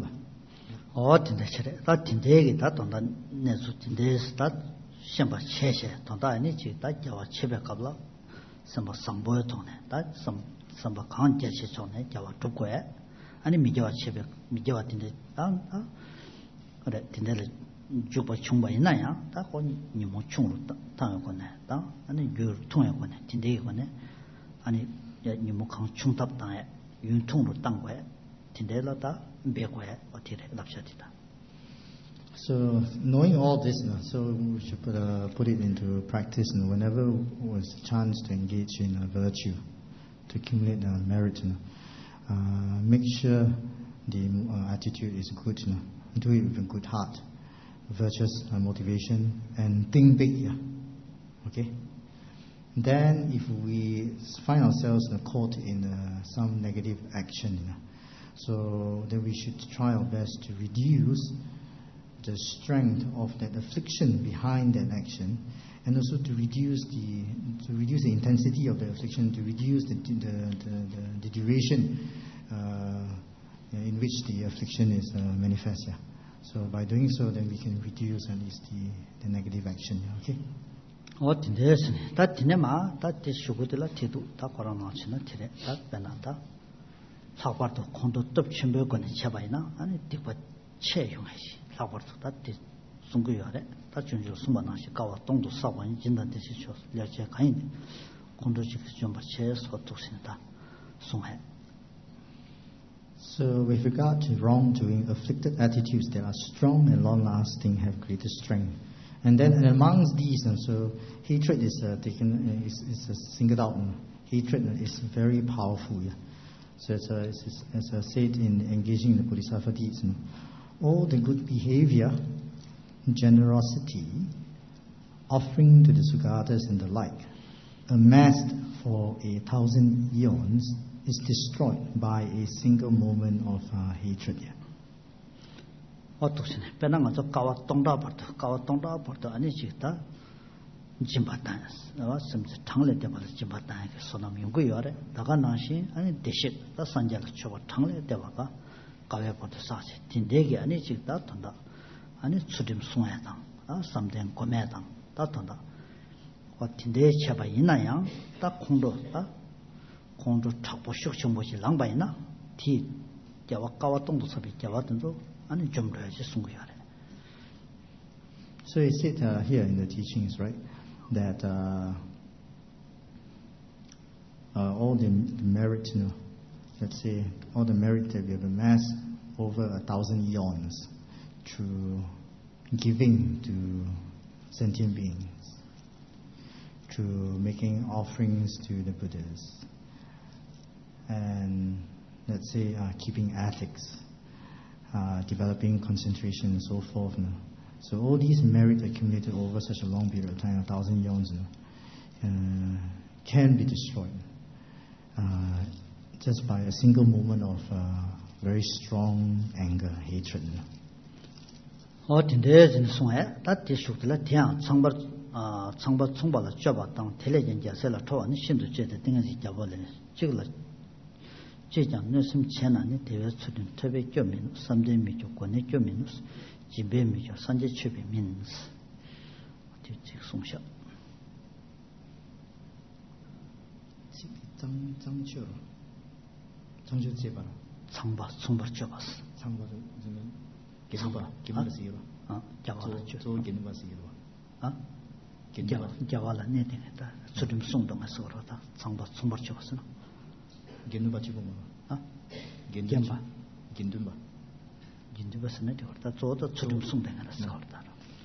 samba khan jeche chone jawa tukwe ani mijawa chebe mijawa tinde ore tinde juba chungba ina ya ta ko ni mo chungru ta ko ne ta ani gyur thong ko ne tinde ko ne ani ni mo khan chungtap ta yun thongru tang ko tinde la ta be ko otire lapshatita. So knowing all this, so we should put it into practice, whenever was a chance to engage in virtue, to accumulate merit. Make sure the attitude is good. Do it with a good heart, virtuous motivation, and think big. Okay. Then, if we find ourselves caught in some negative action, so then we should try our best to reduce the strength of that affliction behind that action, and also to reduce the intensity of the affliction, to reduce the duration in which the affliction is manifest. Yeah. So by doing so, then we can reduce at least the negative action. Okay. What is that? Tinema that is shugudilla tidu ta korana china tire that benata. Sabarto kondo top chimbe kone chabaina and tikpa che yungashi. Sabarto that is sunguyare. That you sumanashi kawa tongdo sawan jinda decisions lache kain kondo jumba chairs or toxinta sunghe. So with regard to wrongdoing, afflicted attitudes that are strong and long-lasting have greater strength. And then amongst these, so hatred is taken, is singled out. Hatred is very powerful. Yeah. So as I said in engaging in the Bodhisattva deeds, all the good behavior, generosity, offering to the Sugatas and the like, amassed for 1,000 eons, is destroyed by a single moment of hatred. 어떻게 배낭은 저 가와 똥다 아니 지다 짐바단 나 섬지 탕래 때마다 짐바단 그 소남 연구요래 다가 나시 아니 대식 다 산자를 쳐고 탕래 때마다 가외 버터 사지 딘대게 아니 지다 던다 아니 추림 송해당 아 삼된 고매당 다 던다 와 딘대 쳐봐 있나야 다 공도 착보 숙청보시 랑바이나 티 자와 가와 똥도 섭이 자와든도 So it said here in the teachings, right, that all the merit, let's say, all the merit that we have amassed over 1,000 eons through giving to sentient beings, through making offerings to the Buddhas, and let's say keeping ethics, developing concentration and so forth. So all these merit accumulated over such a long period of time, 1,000 eons, can be destroyed just by a single moment of very strong anger, hatred. 제장 내심 채나니 대외 수준特别 교민 3대 미조 권의 교민 지배 미조 산제 취비 민스 어디 송샤 장주 제발. 창바 줘봤어. 창바도 저는 개발 시로. 자와라 줘. 저 개발 시로. 자와라 내대다. 수림 송동에 서로다. 창바 줘봤어. 개누바 치고 뭐. 겐바. 긴둔바스네 저다 저도 수림 송동에 서로다.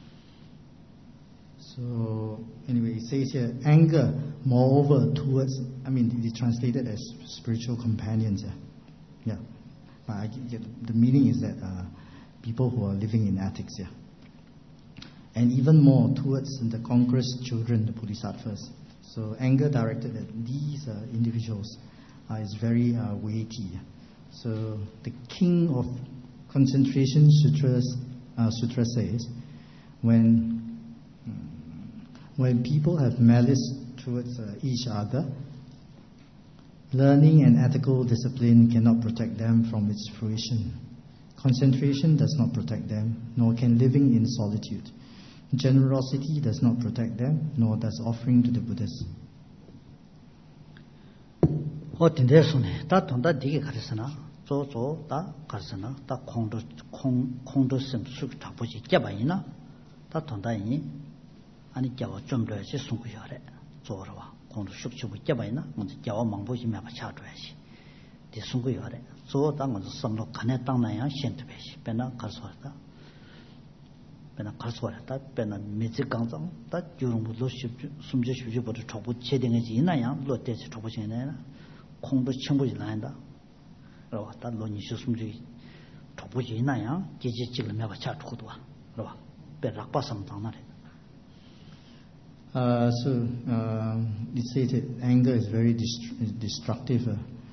So anyway, it says here anger, moreover, towards. I mean, it is translated as spiritual companions. Yeah. But the meaning is that people who are living in attics. Yeah. And even more towards the conqueror's children, the bodhisattvas. So anger directed at these individuals is very weighty. So the king of concentration sutra says, when people have malice towards each other, learning and ethical discipline cannot protect them from its fruition. Concentration does not protect them, nor can living in solitude. Generosity does not protect them, nor does offering to the Buddhas. 어딘데서네 다 돈다 되게 가르스나 조조 다 가르스나 다 공도 셈숙 잡보지 깨봐이나 다 돈다이니 아니 깨워 좀 더지 숨고요래 조러와 공도 숙주부 깨봐이나 먼저 깨워 망보지 매봐 차줘야지 네 숨고요래 조 당은 섬로 간에 땅나야 신트배시 배나 가서다 배나 가서다 배나 미지 강장 다 주름부도 숨지 쉬지부터 초부 체등이지 이나야 로테지 초부시네나 공도 청부지 나인다. 그러와 다 논이시 숨지 초부지 이나야 계지 찍을 매봐 차주고도 와. 그러와 배락바상 당나래. So it says that anger is very destructive.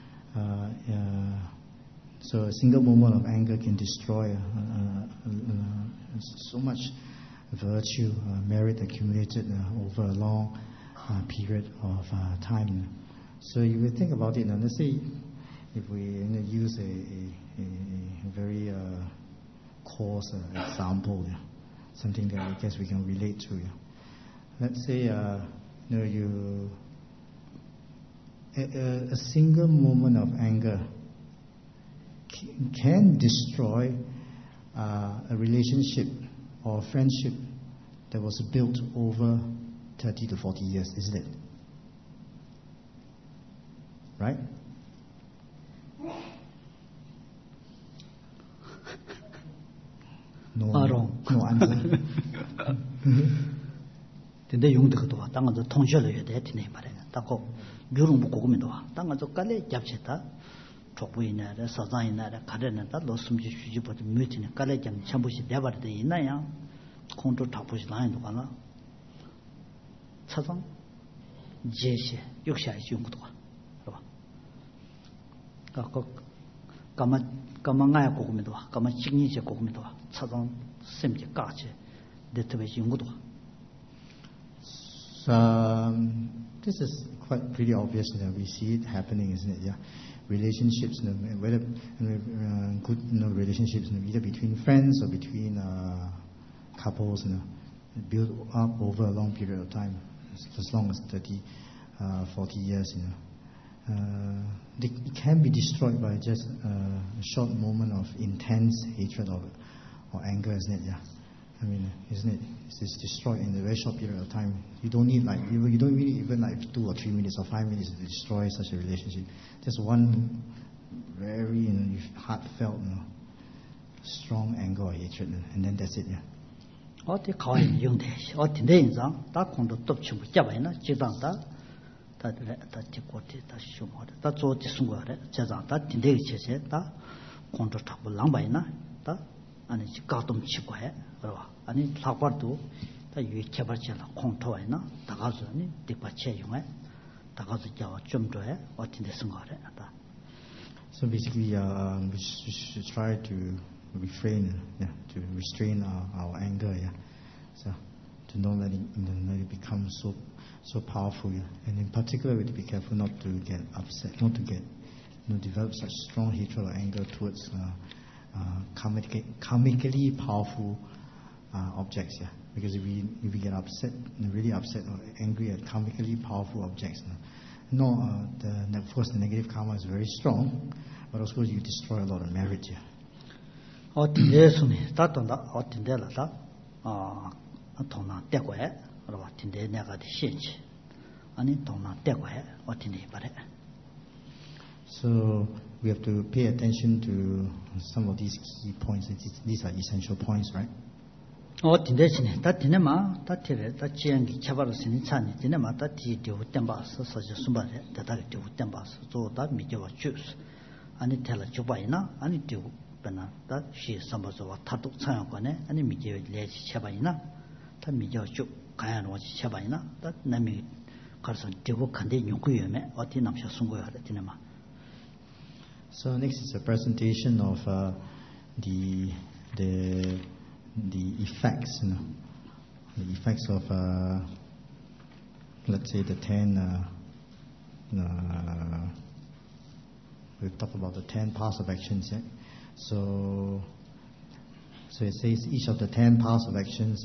So a single moment of anger can destroy so much virtue, merit accumulated over a long period of time. So you will think about it. Let's say if we use a very coarse example, something that I guess we can relate to. Let's say you a single moment of anger can destroy a relationship or a friendship that was built over 30 to 40 years, isn't it? Right? No answer. 근데 용도도 와. 당가서 통절을 해야 돼. 되네 말이야. 딱고 유rum부 고금도 와. 당가서 깔래 잡쳤다. 족부이나래 사자이나래 가래는다 로숨지 휴지부터 뮤티네 깔래 좀 참부시 내버려도 있나야. 공도 답부시 라인도 가나. 차상 제시 역시할 용도도 와. 까마가야 고금도 와. 까마 직니제 고금도 와. 차장 셈지 까지 네트베 연구도 와. This is quite pretty obvious that we see it happening, isn't it? Yeah, relationships, whether good relationships, either between friends or between couples, build up over a long period of time, as long as 30, 40 years, it can be destroyed by just a short moment of intense hatred or anger, isn't it? Yeah. I mean, isn't it? It's destroyed in a very short period of time. You don't need you don't need even 2 or 3 minutes or 5 minutes to destroy such a relationship. Just one very heartfelt, strong anger or hatred, and then that's it. Yeah. 어디 가와이 용대시 어디 내 인상 다 공도 덮치고 잡아이나 지당다 다 찍고티 다 쇼모다 다 조지 숨고래 제장다 딘데기 체제 다 공도 타고 랑바이나 다 아니 가동 치고 해 그러와 아니 사과도 다 유에 개발잖아 공토와이나 다 가서니 뒷받쳐 용해 다 가서 자와 좀 더해 어딘데 쓴거래 다. So basically, we should try to refrain, to restrain our anger, so to not let it become so powerful, and in particular, we have to be careful not to get upset, not to get develop such strong hatred or anger towards karmically powerful objects, because if we get upset, really upset or angry at karmically powerful objects, of course, the negative karma is very strong, but also you destroy a lot of marriage. 어딘데서니 다던다 어딘데라다 돈나 떼고해 그러봐 딘데 내가 대신지 아니 돈나 떼고해 어딘데 바래. So we have to pay attention to some of these key points. These are essential points, right? 어딘데시니 다 디네마 다 티레 다 지연기 차바르시니 차니 디네마 다 디디오 템바스 서지 숨바레 다다게 디오 템바스 조다 미디와 주스 아니 텔라 주바이나 아니 디오 베나 다 시 삼바조와 타독 차용관에 아니 미디오 레지 차바이나 다 미디오 주 가야노지 차바이나 다 남이 가서 디오 간데 용구여메 어디 남셔 숨고야래 디네마. So next is a presentation of the effects, the effects of, let's say, the 10. We've talked about the 10 paths of actions. Yeah? So it says each of the 10 paths of actions.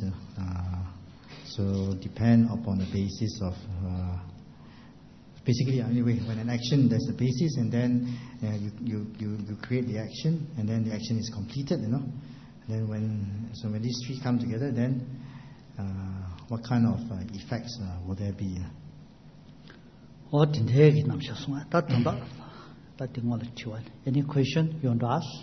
So depend upon the basis of. Basically, anyway, when an action, there's a basis, and then you create the action, and then the action is completed, Then when these three come together, then what kind of effects will there be? Any question you want to ask?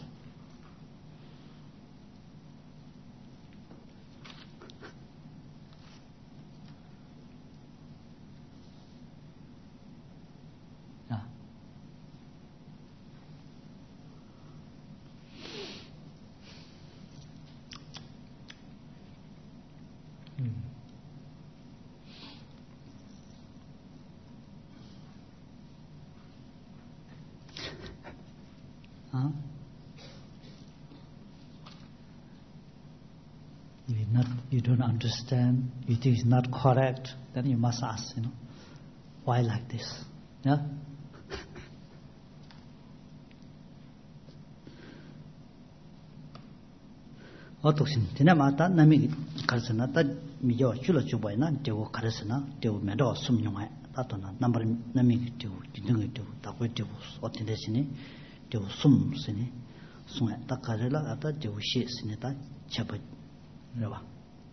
You don't understand, you think it's not correct, then you must ask, why like this? Yeah? 어떻신 디나마다 남이 가르스나 다 미여 줄어 주보이나 되고 가르스나 되고 매도 숨용해 다도나 남버 남이 되고 기능이 되고 다고 되고 어떤 대신에 되고 숨스니 숨에 다 가르라 다 되고 시스니 다 잡아 봐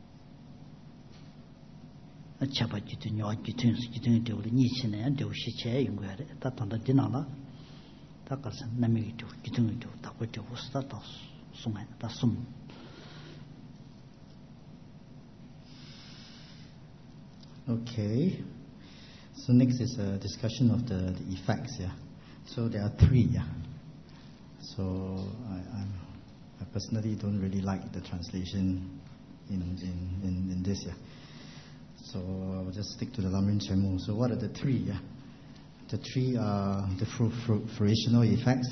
잡아 주든 요 기능 되고 니치네 되고 시체 연구하래 다 돈다 디나라 다 가르스 남이 되고 기능이 되고 다고 되고 스타트 숨에 다 숨. Okay, so next is a discussion of the effects. Yeah, so there are three. Yeah, so I personally don't really like the translation in this. Yeah, so I'll just stick to the Lamrim Chenmo. So what are the three? Yeah, the three are the fruitional effects.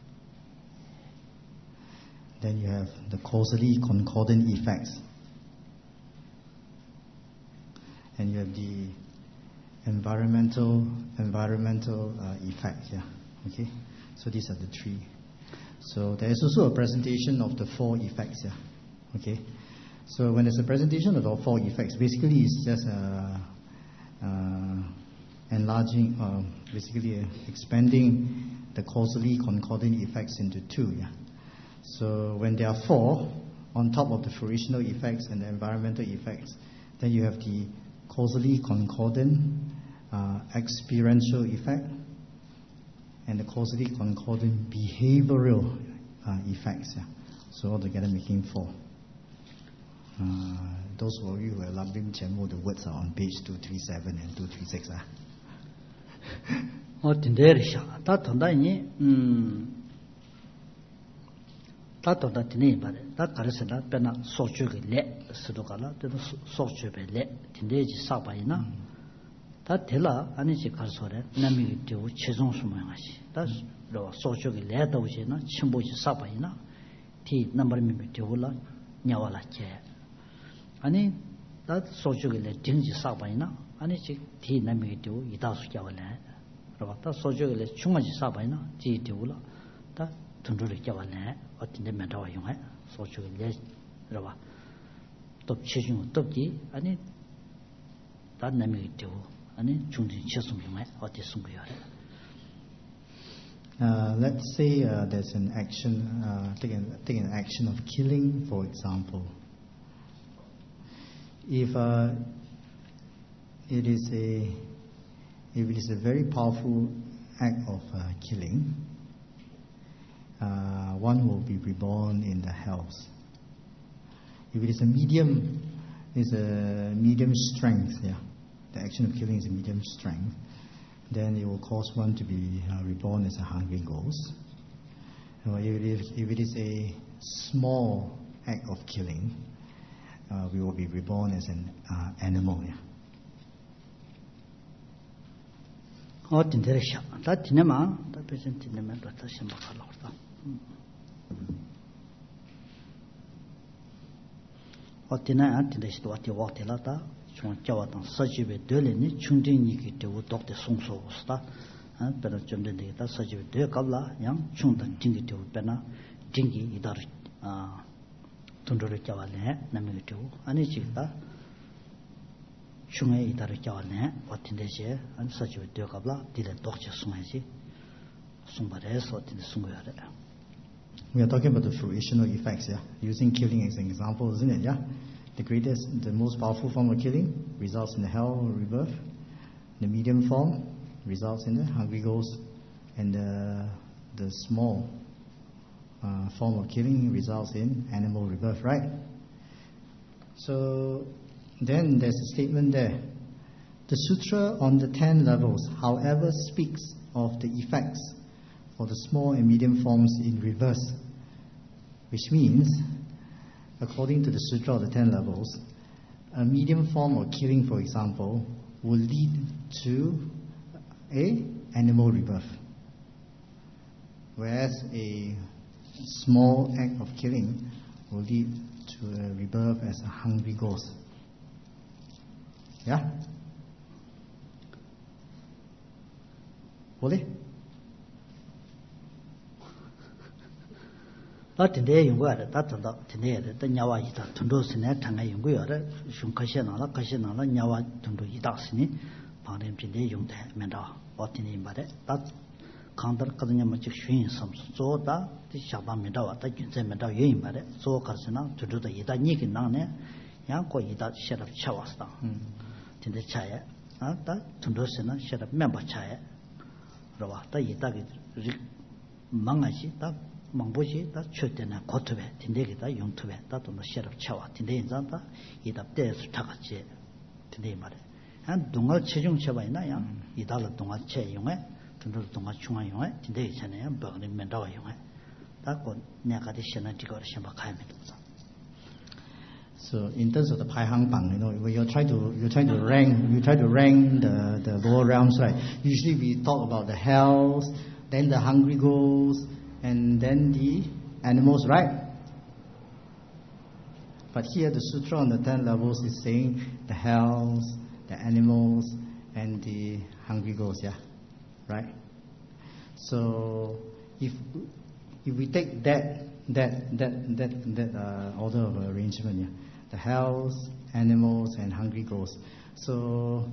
Then you have the causally concordant effects. And you have the environmental effects. Yeah, okay. So these are the three. So there is also a presentation of the four effects. Yeah, okay. So when there's a presentation of the four effects, basically it's just enlarging, basically expanding the causally concordant effects into two. Yeah. So when there are four on top of the fruitional effects and the environmental effects, then you have the causally concordant experiential effect and the causally concordant behavioral effects. Yeah. So altogether making four. Those of you who have Lamrim Chenmo, the words are on page 237 and 236. 다도다 디네 바래 다 가르스나 빼나 소주게 레 스도가라 또 소주베 레 딘데지 사바이나 다 텔라 아니지 가르소래 남이 되고 최종 수모양하시 다로 소주게 레다 오지나 침보지 사바이나 티 넘버미 되고라 냐와라 제 아니 다 소주게 레 딩지 사바이나 아니지 티 남이 되고 이다수 냐와래 그러다 다 소주게 레 중마지 사바이나 지 되고라 다 tunruri kyawa ne otinde mentawa yunga sochu le rawa top chejung top ji ani ta nami dewu 아니 중진 최송용에 어디 숨겨야 돼. Let's say there's an action, take an action of killing, for example. If it is a very powerful act of killing, one will be reborn in the hells. If it is a medium strength, the action of killing is a medium strength, then it will cause one to be reborn as a hungry ghost. If it is a small act of killing, we will be reborn as an animal. 사지베 되려니 충전이기 때문에 독대 송소스다. 베나 좀 된다. 사지베 되 갑라 양 충전 징기 되고 베나 징기 이다르 돈도를 잡아내 남이 되고 아니 지다. 중에 이다르 잡아내 어떤데지 안 사지베 되 갑라 디레 독지 송해지 송바래서 어떤데 송거야 돼. We are talking about the fruitional effects, using killing as an example, isn't it? The most powerful form of killing results in the hell rebirth. The medium form results in the hungry ghost, and the small form of killing results in animal rebirth, right? So then there's a statement there. The sutra on the 10 levels, however, speaks of the effects for the small and medium forms in reverse, which means, according to the Sutra of the 10 levels, a medium form of killing, for example, will lead to an animal rebirth, whereas a small act of killing will lead to a rebirth as a hungry ghost. Yeah? Boleh? 나한테 연구하래. 다던다 되네. 냐와 이다. 던도스네 당에 연구하래. 슝카시나라 카시나라 냐와 던도 이다스니 방렘 빈데 용대 면다. 어디니 말에. 다 강들 거든요 뭐 즉슈인 섬수 조다 샤바 면다 왔다 준세 면다 예인 말에. 조 가르스나 두두다 이다 니기 나네. 양고 이다 셔럽 차왔다. 근데 차에 아다 던도스나 셔럽 멤버 차에. 그러와다 이다기 망하지 다 망보지 다 최대나 고트베 딘데기다 용트베 다도 셔럽 차와 딘데 인자다 이답대에서 타같이 딘데 말에 한 동아 체중 쳐봐이나 야 이달로 동아 체용에 둔도 동아 중앙 용에 딘데 있잖아요 버니 멘다와 용에 다고 내가 대신에 지거를 생각하면 됩니다. So in terms of the Pai Hang Bang, when you try to rank the lower realms, right? Usually we talk about the hells, then the hungry ghosts, and then the animals, right? But here the sutra on the 10 levels is saying the hells, the animals, and the hungry ghosts, right? So if we take that order of arrangement, the hells, animals, and hungry ghosts. So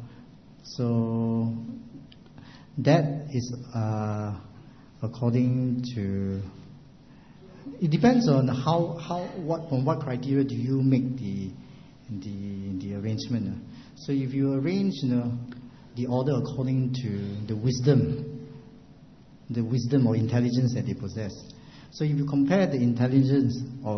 that is according to. It depends on on what criteria do you make the arrangement. So if you arrange the order according to the wisdom or intelligence that they possess. So if you compare the intelligence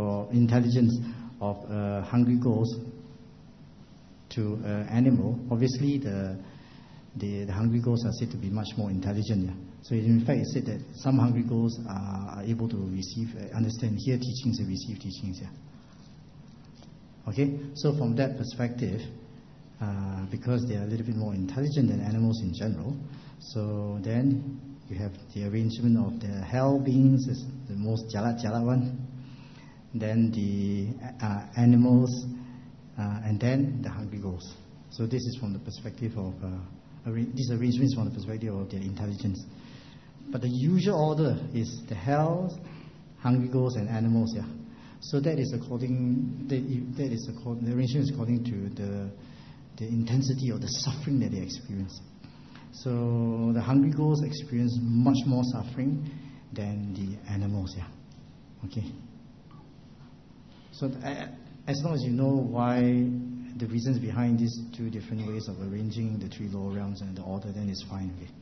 of a hungry ghost to an animal, obviously the hungry ghosts are said to be much more intelligent. So in fact, it's said that some hungry ghosts are able to understand, hear teachings and receive teachings. Okay, so from that perspective, because they are a little bit more intelligent than animals in general, so then you have the arrangement of the hell beings as the most jalat one, then the animals, and then the hungry ghosts. So this is from the perspective of this arrangement is from the perspective of their intelligence. But the usual order is the hells, hungry ghosts, and animals. So that is the arrangement is according to the intensity of the suffering that they experience. So the hungry ghosts experience much more suffering than the animals. Yeah. Okay. So as long as you know why the reasons behind these two different ways of arranging the three lower realms and the order, then it's fine. Okay.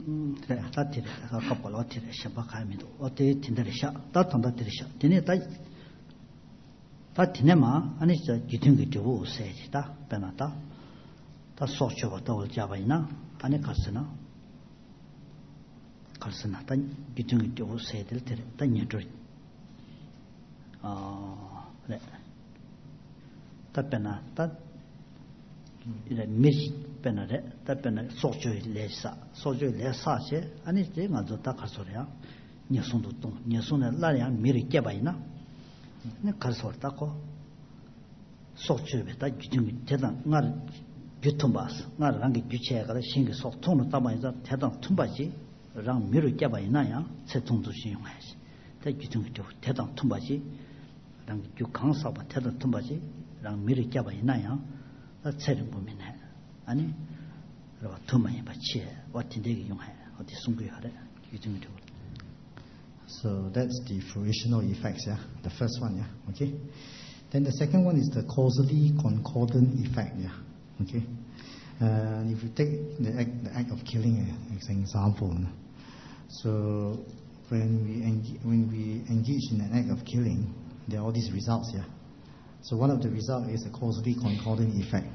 penare ta pena socho le sa che ani je nga zo ta khaso ya nya sun du tong nya sun la ya miri ke bai na ne khaso ta ko socho be ta jing je da ngar yutum bas ngar rang gi che ga sing gi so tong no ta ba za ta dang tum ba ji rang miri ke bai na ya che tong du xin yong hai ta jing ju ta dang tum ba ji rang ju kang sa ba ta dang tum ba ji rang miri ke bai na ya ta che ring bu min hai 아니 그러고 더 많이 받지 어떤 데게 용해 어디 숨겨야 유증이 되고. So that's the fruitional effects, yeah. The first one, yeah. Okay. Then the second one is the causally concordant effect, yeah. Okay. If you take the act of killing as an example, so when we engage in an act of killing, there are all these results, yeah. So one of the results is a causally concordant effect.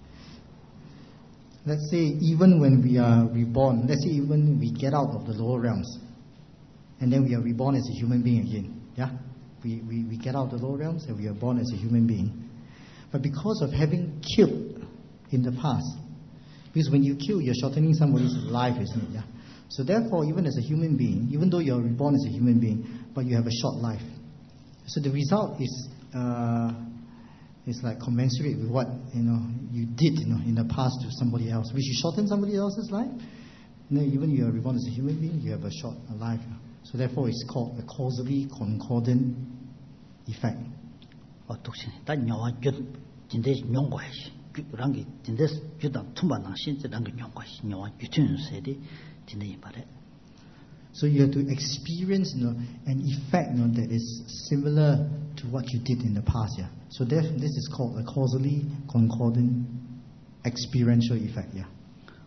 Let's say even when we are reborn, let's say even we get out of the lower realms, and then we are reborn as a human being again. Yeah, we get out of the lower realms and we are born as a human being. But because of having killed in the past, because when you kill, you're shortening somebody's life, isn't it? Yeah. So therefore, even as a human being, even though you're reborn as a human being, but you have a short life. So the result is like commensurate with what you did in the past to somebody else, which you shorten somebody else's life. Even you are reborn as a human being, you have a short life. So therefore, it's called a causally concordant effect. So you have to experience an effect that is similar to what you did in the past. Yeah. So this is called a causally concordant experiential effect. Yeah.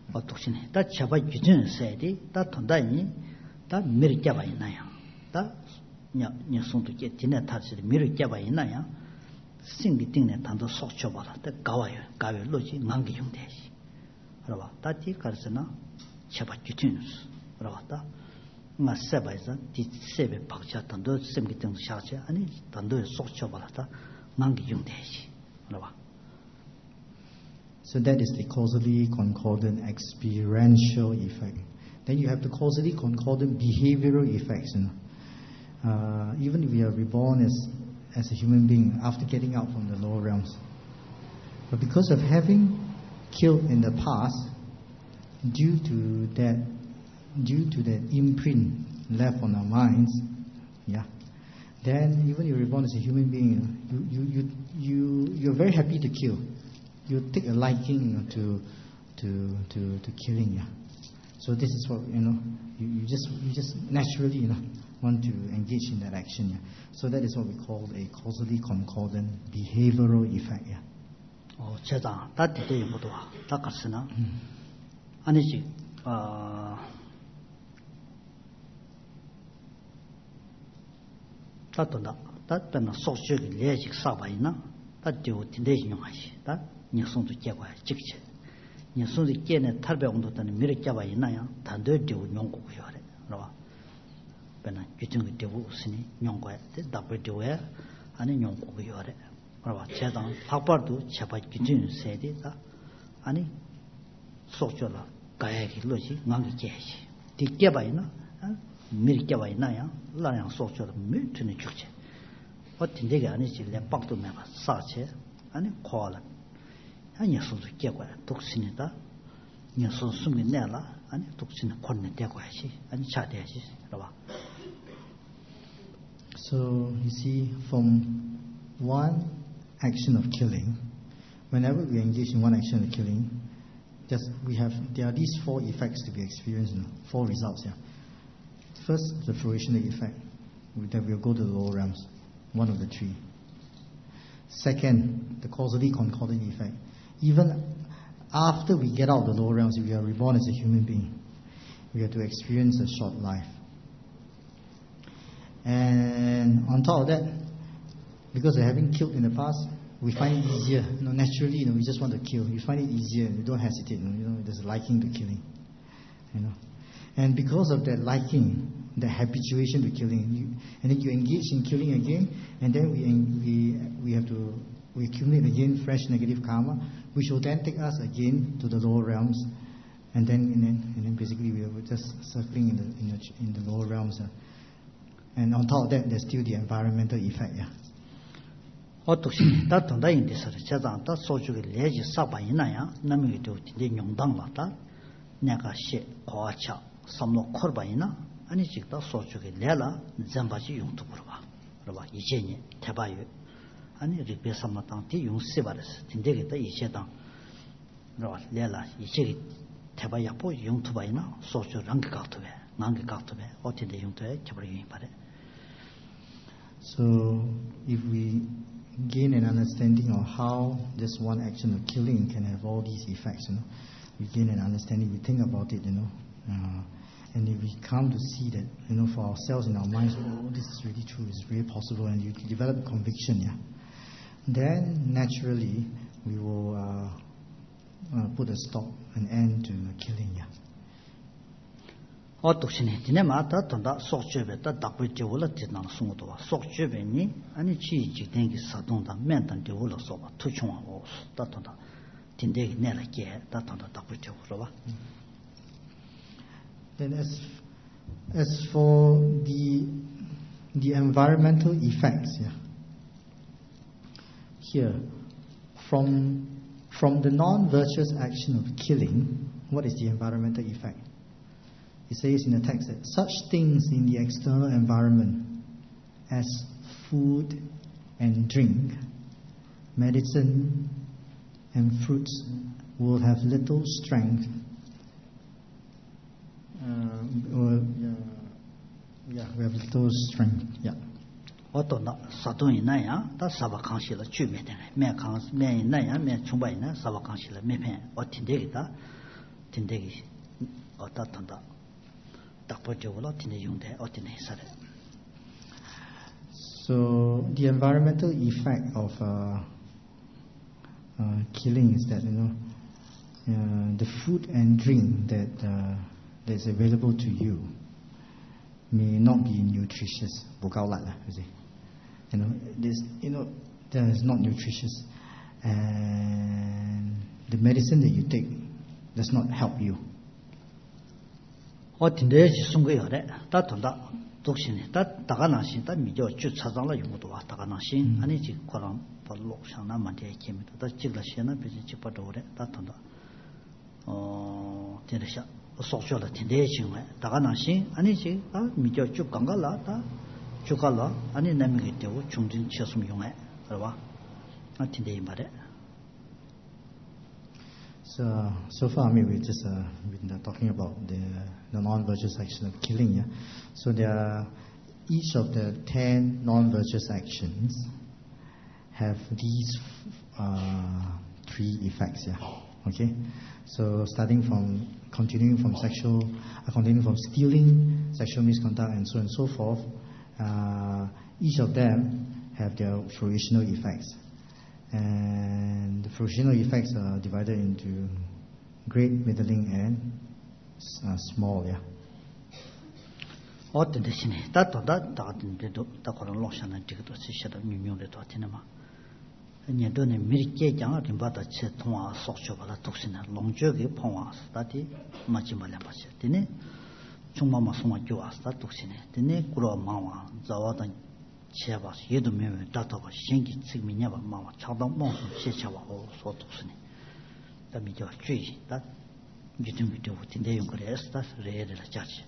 nga sebaisa di sebe pakcha tando semgi teng shache ani tando sokcho balata ngangi yung deshi raba. So that is the causally concordant experiential effect. Then you have the causally concordant behavioral effects. Even if we are reborn as a human being after getting out from the lower realms, but because of having killed in the past, due to that imprint left on our minds, yeah, then even you're reborn as a human being, you're very happy to kill. You take a liking to killing, yeah. So this is what you just naturally want to engage in that action, yeah. So that is what we call a causally concordant behavioral effect, yeah. 제가 다들 이것도 다 같으나 아니지 다도나 다때는 소식이 레직 사바이나 다디오 딘데지 용하시 다 녀송도 깨고야 직체 녀송도 깨네 탈배운도 때는 미리 깨바이나야 단도디오 용고고요 그래 알아 배나 규정이 되고 있으니 용고야 답을디오야 아니 용고고요 그래 알아 제가 박발도 제발 규정 세대다 아니 소셜라 가야기 로지 망기 깨시 디깨바이나 미리 깨바이나야 라양 소셜 미트는 죽지 어떤 데가 아니지 내 박도 내가 사체 아니 코라 아니 소소 깨고야 독신이다 녀소 숨이 내라 아니 독신은 권내 대고야지 아니 차대야지 알아. So you see, from one action of killing, whenever we engage in one action of killing, there are these 4 effects to be experienced, 4 results. First, the fruitional effect, that will go to the lower realms, one of the 3. Second, the causally concordant effect. Even after we get out of the lower realms, if we are reborn as a human being, we have to experience a short life. And on top of that, because of having killed in the past, we find it easier. Naturally, we just want to kill. You find it easier. You don't hesitate. There's a liking to killing. And because of that liking, the habituation to killing, and then you engage in killing again, and then we accumulate again fresh negative karma, which will then take us again to the lower realms, and then basically we are just circling in the lower realms. And on top of that, there's still the environmental effect. 어떻게 다 돈다 인데서 제자다 소주를 내지 사바이나야 남이도 딘데 용당라다 내가 시 고아차 섬로 콜바이나 아니 직다 소주를 내라 잠바지 용도 버봐 그러봐 이제니 대바유 아니 리베 삼마당티 용세바르스 딘데게다 이제당 그러봐 내라 이제 대바야 보 용투바이나 소주 랑게 갖도베 랑게 갖도베 어딘데 용도에 저버리 용이 바래. So if we gain an understanding of how this one action of killing can have all these effects, we gain an understanding, we think about it, and if we come to see that, for ourselves in our minds, this is really true, it's really possible, and you develop conviction, then naturally we will put a stop, an end to killing, 어떻시네 디네마다 돈다 속주베다 답을지올라 지나는 송도와 속주베니 아니 지지된기 사동다 멘단데 올라서봐 투총하고 다돈다 딘데기 내라게 다돈다 답을지올라. Then as for the environmental effects, here from the non-virtuous action of killing, what is the environmental effect? It says in the text that such things in the external environment as food and drink, medicine and fruits will have little strength. We have little strength. 어떤다 사돈이나야 다 사바강시라 주메되네 매강 매나야 매 충바이나 사바강시라 매편 어딘데기다 딘데기 어떻던다. So the environmental effect of killing is that the food and drink that is available to you may not be nutritious. That is not nutritious, and the medicine that you take does not help you. 어딘데지 숨겨요래 다 돈다 독신이 다 다가나신 다 미저 주 차장라 용도 와 다가나신 아니지 거랑 벌로 상남한테 얘기입니다 다 찍으시나 비지 찍어도래 다 돈다 되려셔 소셜을 딘데지 다가나신 아니지 다 미저 주 강가라 다 주갈라 아니 남이게 되고 중진 치었음 용해 그러봐 딘데이 말에. So far, we just been talking about the non-virtuous action of killing. So each of the 10 non-virtuous actions have these 3 effects. Okay. So continuing from stealing, sexual misconduct, and so on and so forth. Each of them have their fruitional effects. And the fruitional effects are divided into great, middling, and small. 어떤 대신에 다든데도 다고는 로션은 지금도 시셔도 미묘를 도티나마. 년도에 미리게 장을 받아 체 통화 속초발아 독신나 롱적이 통화스 다디 마지막에 봤어. 되네. 중마마 송아 교와스다 독신에. 되네. 꾸러 마와 자와던 제가 얘도 매매 다다가 생기 측면이야 마마 차당 몽수 시차하고 소독스네. 다음에 저 주의 다 유튜브도 tin데 용거래스다 레를 자지.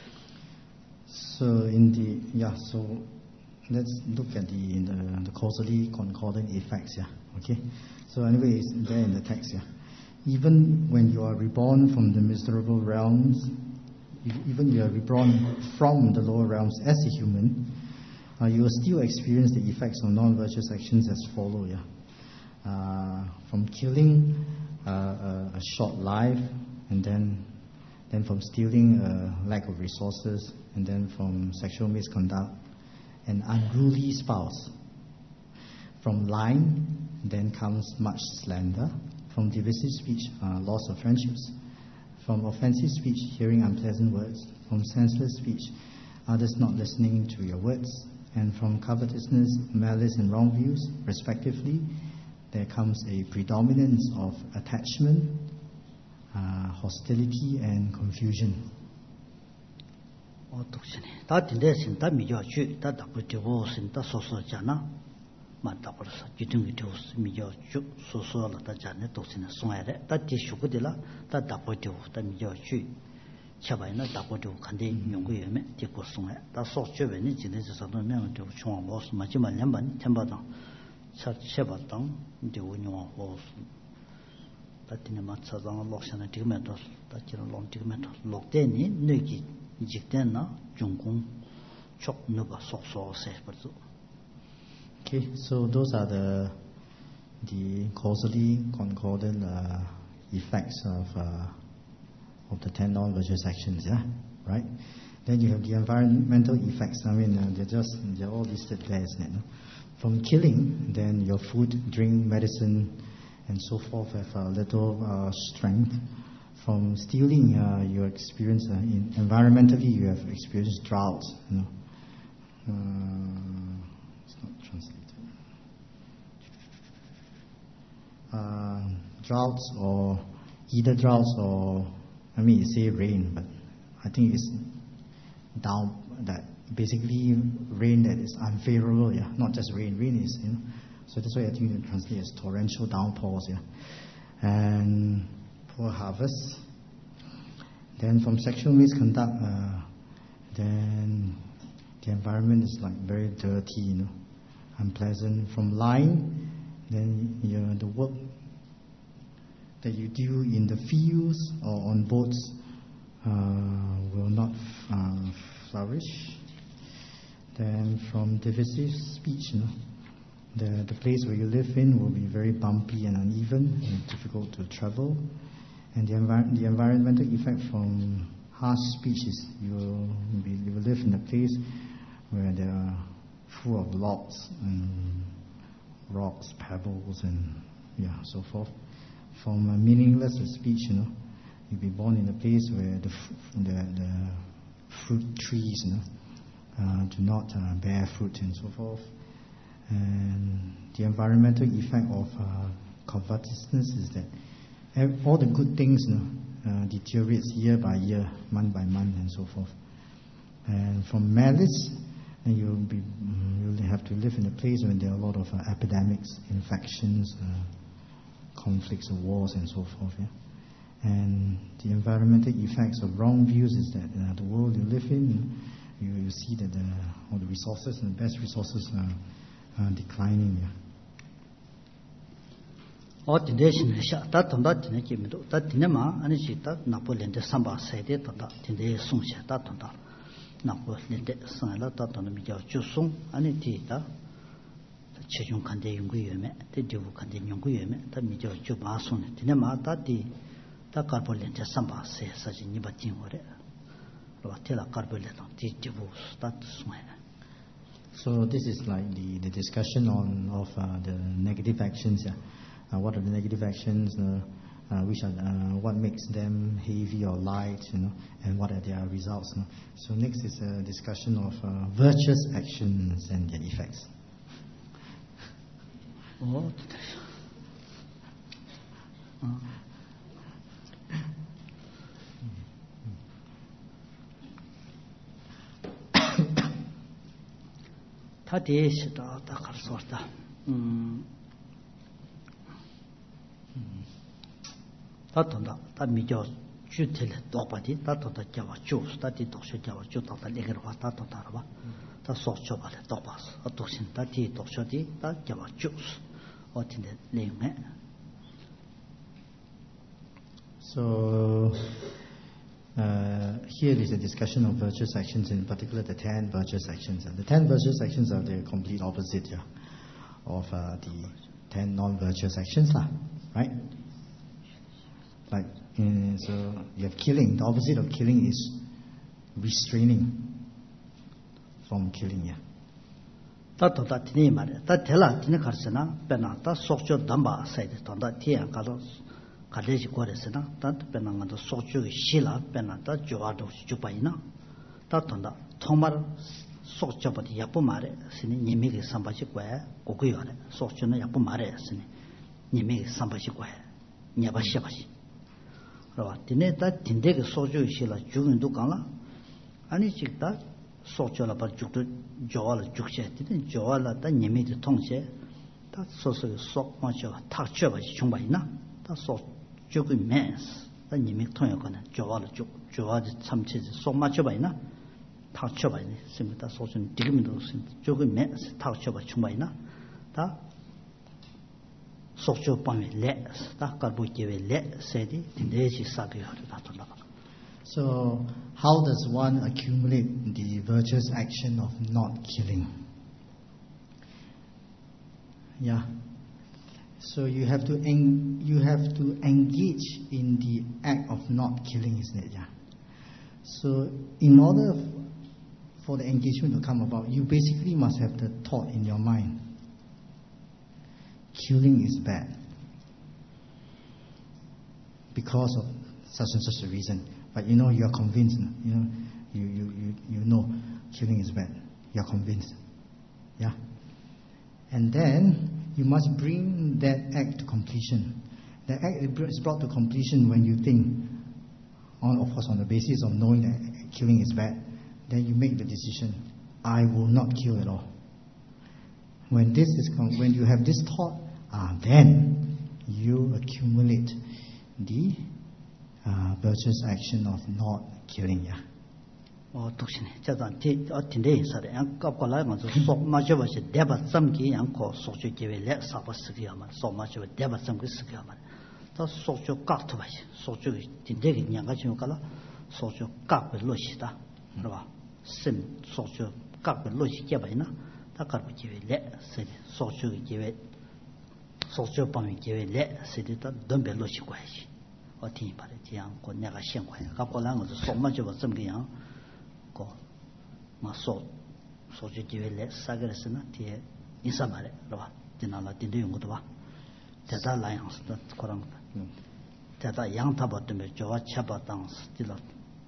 So so let's look at the causally concordant effects. Okay? So anyway, it's there in the text here. Even when you are reborn from the miserable realms, even you are reborn from the lower realms as a human, you will still experience the effects of non-virtuous actions as follow. From killing a short life, and then from stealing a lack of resources, and then from sexual misconduct, an unruly spouse. From lying, then comes much slander. From divisive speech, loss of friendships. From offensive speech, hearing unpleasant words. From senseless speech, others not listening to your words. And from covetousness, malice, and wrong views, respectively, there comes a predominance of attachment, hostility, and confusion. Okay, so those are the causally concordant effects of the 10 non-virtuous actions, right? Then you have the environmental effects. I mean, they're all listed there, isn't it? From killing, then your food, drink, medicine, and so forth have little strength. From stealing, you experience environmentally you have experienced droughts. It's not translated. Droughts, or either droughts or you say rain, but I think it's down that basically rain that is unfavorable. Not just rain. Rain is so that's why I think you translate as torrential downpours. And poor harvest. Then from sexual misconduct, then the environment is like very dirty, unpleasant. From lying, then the work that you do in the fields or on boats will not flourish. Then from divisive speech, the place where you live in will be very bumpy and uneven and difficult to travel. And the environmental effect from harsh speech is you will live in a place where they are full of logs and rocks, pebbles, and so forth. From meaningless speech, you'll be born in a place where the fruit trees do not bear fruit and so forth. And the environmental effect of covetousness is that all the good things deteriorates year by year, month by month, and so forth. And from malice, you'll have to live in a place where there are a lot of epidemics, infections, conflicts, or wars, and so forth. And the environmental effects of wrong views is that the world you live in, you see that all the resources and the best resources are declining. So this is like the discussion of the negative actions. What are the negative actions? What makes them heavy or light? And what are their results? So next is a discussion of virtuous actions and their effects. So here is a discussion of virtuous actions, in particular the 10 virtuous actions. And the 10 virtuous actions are the complete opposite of the 10 non-virtuous actions, right? Like, so you have killing. The opposite of killing is restraining from killing. Yeah. Tata tini mare, ta tela tini karsana, pena ta sokcho damba saidi tonda tiya kalo kadeji koresana, ta pena ngado sokcho shila pena ta joado jupaina, ta tonda thomar sokcho pati yapu mare, sini nyimigi sambachi kwaya kukuyore, sokcho na yapu mare sini nyimigi sambachi kwaya, nyaba shebashi. Rawa tini ta tindegi sokcho shila jugindu kala, ani chikta sokcho la par jukdu jowa la jukshe, tini jowa la ta nyemi di tongche, ta soso sok macho tak choba chi chungba ina, ta sok jukui mens, ta nyemi tongyo kone jowa la juk, jowa di chamche di sok macho ba ina, tak choba ina, simi ta sokcho ni digimi do simi, jukui mens, tak choba chungba ina, ta sokcho pami le, ta karbu kiwe le, sedi, tindechi sabi yori ta tonda ba. So, how does one accumulate the virtuous action of not killing? Yeah. So you have to engage in the act of not killing, isn't it? Yeah. So in order for the engagement to come about, you basically must have the thought in your mind: killing is bad because of such and such a reason. But you are convinced, you know killing is bad. You're convinced. Yeah? And then you must bring that act to completion. The act is brought to completion when you think, of course on the basis of knowing that killing is bad, then you make the decision, I will not kill at all. When you have this thought, then you accumulate the virtuous action of not killing. Yeah. 독신이 자단 어딘데 있어요. 양 깝고라면 속 맞아버지 대바 삼기 양코 속주 기회래 사버스기야만 속 맞아버 대바 삼기 스기야만 또 속주 깍도 봐지 속주 딘데기 양가지고 갈라 속주 깍을 놓시다 그러봐 심 속주 깍을 놓시 개바이나 다 가르고 기회래 세리 속주 기회 속주 방위 기회래 세리다 덤벨 놓시 과야지 어디 말에 지양 고 내가 생과야 깝고라면 속 맞아버 삼기야 고 마소 소주 기회래 사그랬으나 뒤에 인사 말에 봐 지나라 딘데 용것도 봐 대다 라양스도 그런 거 대다 양타버 때문에 저와 차바당 스틸라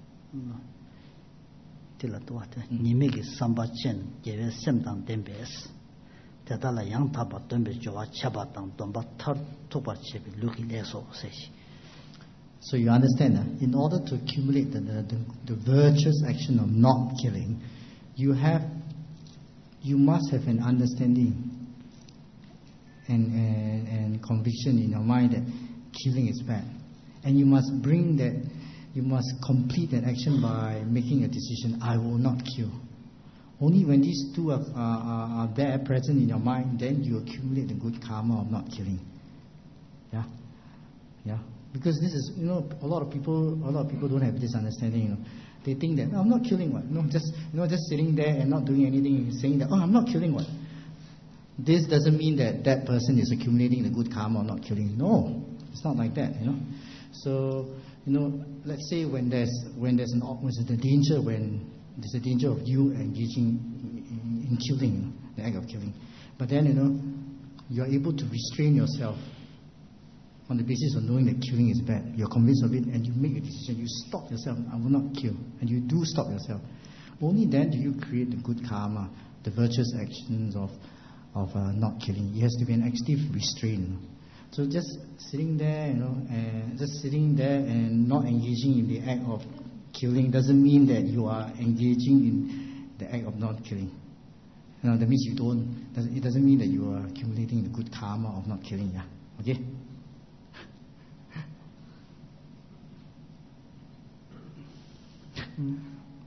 딜라도 왔대 니메기 삼바첸 계획 셈당 덴베스 대다라 양타버 때문에 저와 차바당 돈바 터 토바체비 루기레소 세시. So you understand, in order to accumulate the virtuous action of not killing, you must have an understanding and conviction in your mind that killing is bad, and you must complete that action by making a decision: I will not kill. Only when these two are there present in your mind, then you accumulate the good karma of not killing. Yeah. Because this is, a lot of people don't have this understanding. They think that I'm not killing one. Just sitting there and not doing anything, saying that I'm not killing one. This doesn't mean that person is accumulating the good karma of not killing. No, it's not like that. So let's say when there's a danger of you engaging in killing, the act of killing, but then you are able to restrain yourself on the basis of knowing that killing is bad. You're convinced of it and you make a decision. You stop yourself. I will not kill. And you do stop yourself. Only then do you create the good karma, the virtuous actions of not killing. It has to be an active restraint. So just sitting there, and not engaging in the act of killing doesn't mean that you are engaging in the act of not killing. That means it doesn't mean that you are accumulating the good karma of not killing. Yeah. Okay?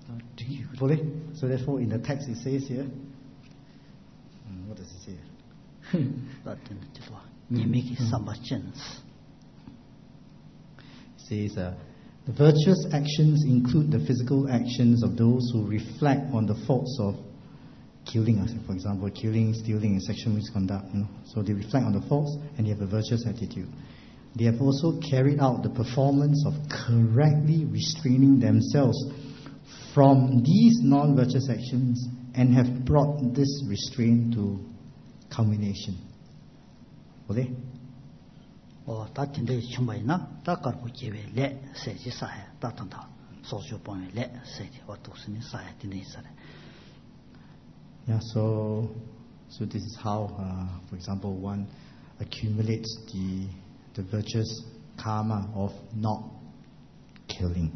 Fully. So therefore in the text it says here, what does it say? Says the virtuous actions include the physical actions of those who reflect on the faults of killing. For example, killing, stealing, and sexual misconduct. So they reflect on the faults and they have a virtuous attitude. They have also carried out the performance of correctly restraining themselves from these non-virtuous actions and have brought this restraint to culmination. Okay? Yeah, so this is how, for example, one accumulates the virtuous karma of not killing.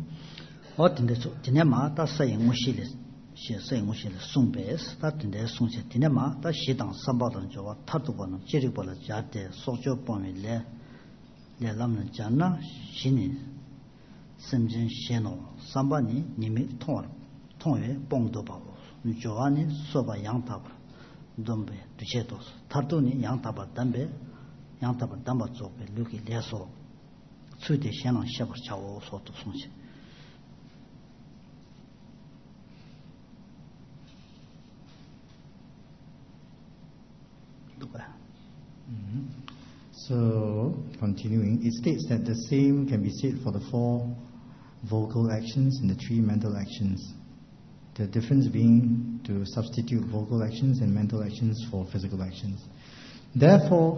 So, continuing, it states that the same can be said for the 4 vocal actions and the 3 mental actions. The difference being to substitute vocal actions and mental actions for physical actions. Therefore,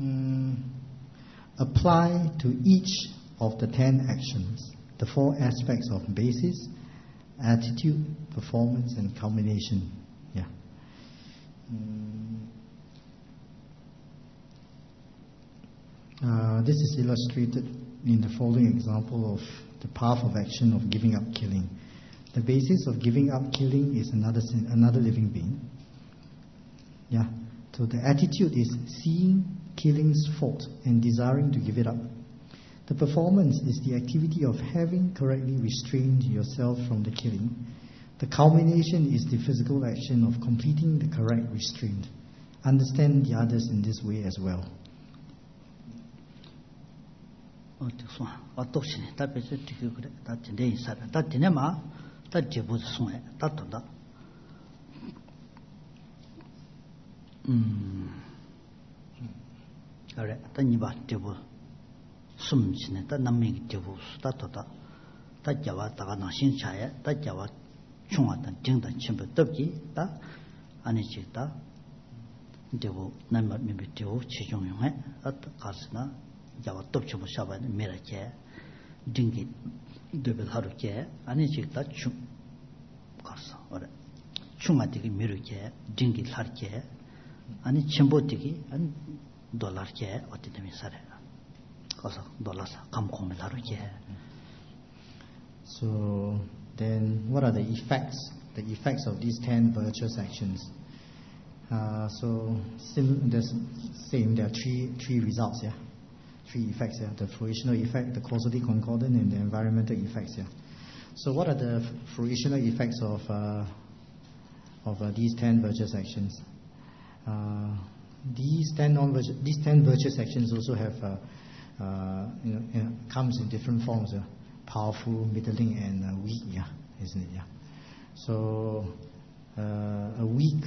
apply to each of the 10 actions the 4 aspects of basis, attitude, performance, and culmination. Yeah. This is illustrated in the following example of the path of action of giving up killing. The basis of giving up killing is another living being. Yeah. So the attitude is seeing killing's fault and desiring to give it up. The performance is the activity of having correctly restrained yourself from the killing. The culmination is the physical action of completing the correct restraint. Understand the others in this way as well. Jawa topchimo shaba mera ke dingi debel haru ke ani chikta chung karsa ore chunga digi miru ke dingi har ke ani chimbo digi an dollar ke otidemi sare kasa dollar sa kam khome haru ke. So then what are the effects of these 10 virtuous actions? So there are three results, yeah. 3 effects here, the fruitional effect, the causally concordant, and the environmental effects here. So what are the fruitional effects of these 10 virtuous actions? These 10 virtuous actions also have comes in different forms, powerful, middling, and weak, yeah, isn't it? Yeah. So a weak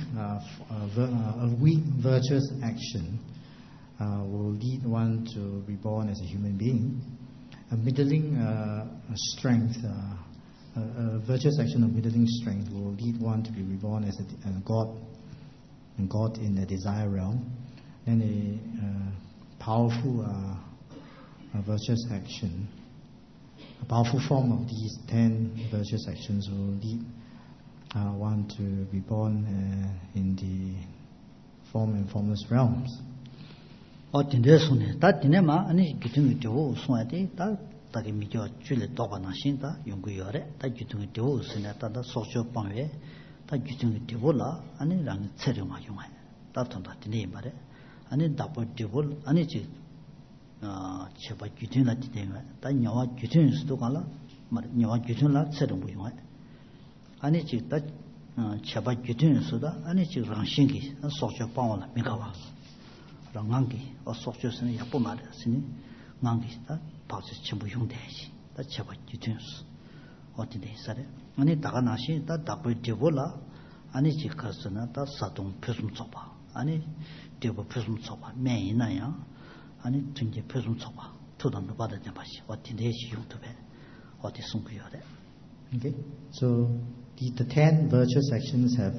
virtuous action will lead one to be born as a human being. A middling strength, a virtuous action of middling strength will lead one to be reborn as a God in the desire realm. Then a powerful virtuous action, a powerful form of these 10 virtuous actions will lead one to be born in the form and formless realms. 어딘데서네 다디네마 아니 기둥이 되고 소야데 다 다게 미죠 줄에 도가 나신다 연구열에 다 기둥이 되고 쓰네 다다 소쇼 방에 다 기둥이 되고라 아니 랑 체력마 용해 다ton다 디네 말에 아니 다버 되고 아니 지 제바 기둥이 되네 다 녀와 기둥이 수도 갈라 말 녀와 기둥라 체력 용해 아니 지다 제바 기둥이 수다 아니 지 랑 신기 소쇼 방을 미가와 랑강기 어속주스는 약보 말했으니 랑기다 바지 전부 용대시 다 제바 뒤튼스 어디에 있어래 아니 다가 나시 다 답을 되볼라 아니 지카스나 다 사동 표좀 줘봐 아니 되고 표좀 줘봐 매이나야 아니 등제 표좀 줘봐 토단도 받았냐 봐시 어디에 용도배 어디 숨고요래. Okay, so the 10 virtuous actions have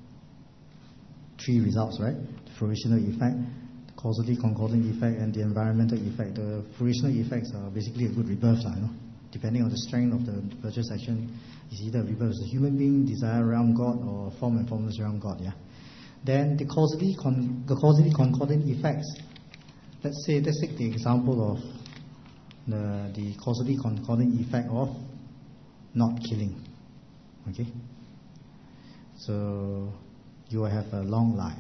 3 results, right? The fruitional effect, the causally concordant effect, and the environmental effect. The fruitional effects are basically a good rebirth, depending on the strength of the virtuous action. Is either rebirth as a human being, desire around God, or form and formless around God. Yeah. Then the causally concordant effects. Let's take the example of the causally concordant effect of not killing. Okay? So you will have a long life.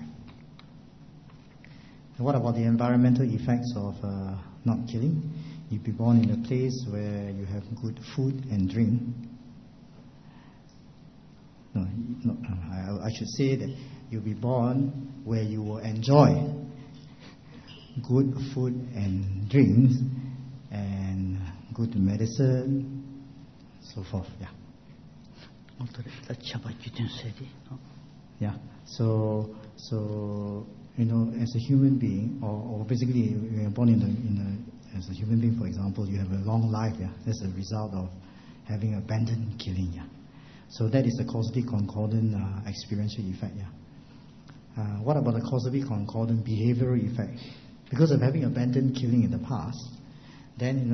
And what about the environmental effects of not killing? You'll be born in a place where you have good food and drink. I should say that you'll be born where you will enjoy good food and drinks and good medicine, so forth. Yeah. Yeah. So as a human being, or basically, when you're born as a human being, for example, you have a long life. Yeah. That's a result of having abandoned killing. Yeah. So that is the causally concordant experiential effect. Yeah. What about the causally concordant behavioral effect? Because of having abandoned killing in the past, then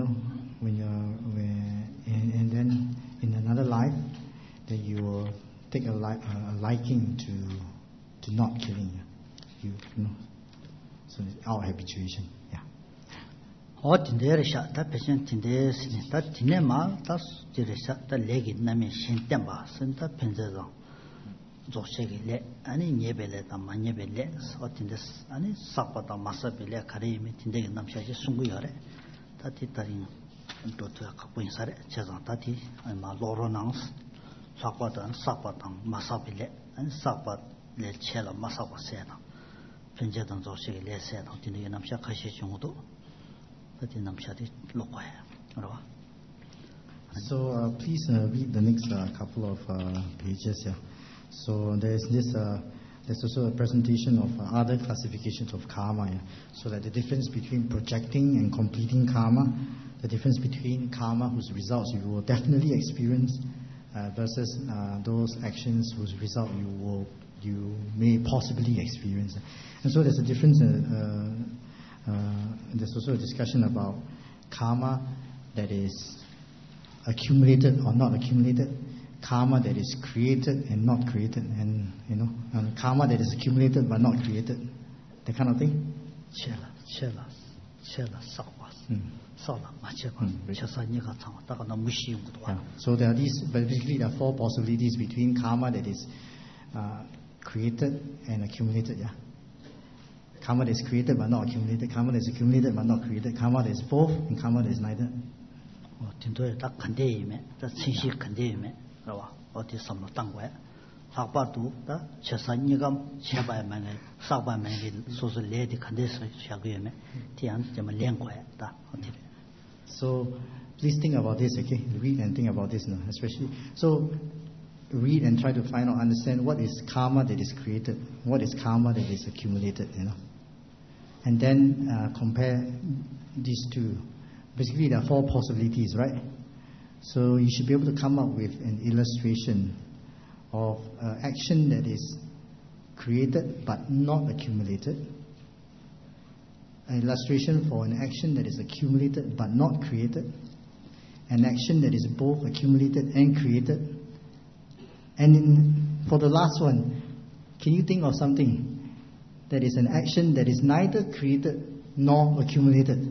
and then in another life, then you will take a liking to not killing. So it's our habituation. Yeah. 조세기래 아니 예벨에다 만예벨레 어딘데스 아니 사바다 마사벨레 가리미 틴데게 남샤지 숨구여래 다티 다린 도토야 갖고 인사래 제가 다티 아마 로로낭스 사바다 마사벨레 아니 사바레 첼라 마사바세나 편제던 조세기 레세나 틴데게 남샤 가시 중도 다티 남샤디 로과야 알아봐. So please read the next couple of pages here. So there's also a presentation of other classifications of karma. Yeah? So that the difference between projecting and completing karma, the difference between karma whose results you will definitely experience versus those actions whose result you may possibly experience. And so there's a difference. There's also a discussion about karma that is accumulated or not accumulated. Karma that is created and not created, and karma that is accumulated but not created, that kind of thing. So there are 4 possibilities between karma that is created and accumulated. Yeah. Karma that is created but not accumulated, karma that is accumulated but not created, karma that is both, and karma that is neither. 어디 섬로 땅과에 사바도 다 최선이감 제발만에 사바만에 소설 레디 컨디션 샤고에메 티안 좀 랭과에다 어디. So please think about this, okay? Read and think about this now, especially. So read and try to find out, understand what is karma that is created, what is karma that is accumulated, and then compare these two. Basically, there are 4 possibilities, right? So you should be able to come up with an illustration of action that is created but not accumulated, an illustration for an action that is accumulated but not created, an action that is both accumulated and created, and for the last one, can you think of something that is an action that is neither created nor accumulated?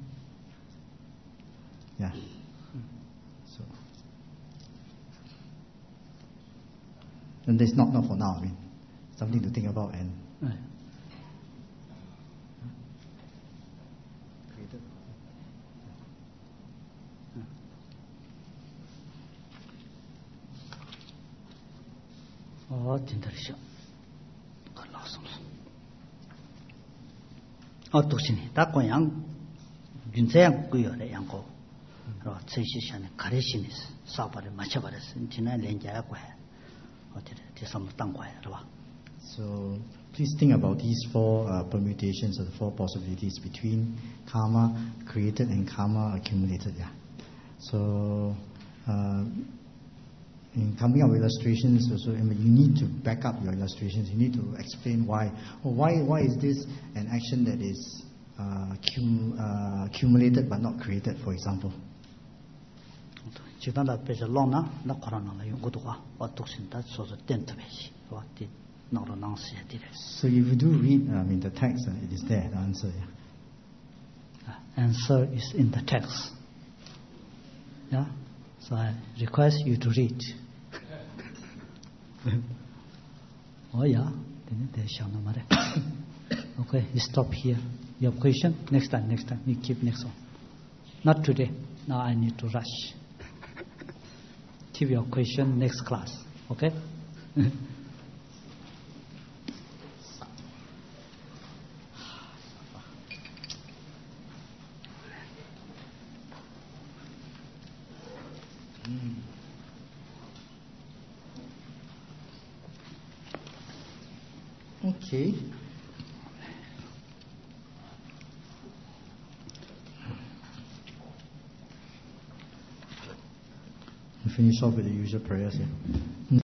Yeah. And that's not for now. I mean, something to think about and. 진짜리죠. 독신이 다 고양 윤세양 꾸요래 양고 로 최시션에 가르치니스 사바를 맞춰버렸어 지난 렌자고 해 어떻게 대섬 땅 거야 봐. So please think about these four permutations or the four possibilities between karma created and karma accumulated. Yeah. So in coming up with illustrations, also you need to back up your illustrations. You need to explain why. Why is this an action that is accumulated but not created, for example? So if you do read, the text, it is there, the answer. Yeah. Answer is in the text. Yeah. So I request you to read. Oh yeah. Okay, you stop here. You have question? Next time. We keep next one. Not today. Now I need to rush. Keep your question next class. Okay? Okay. We finish off with the usual prayers here.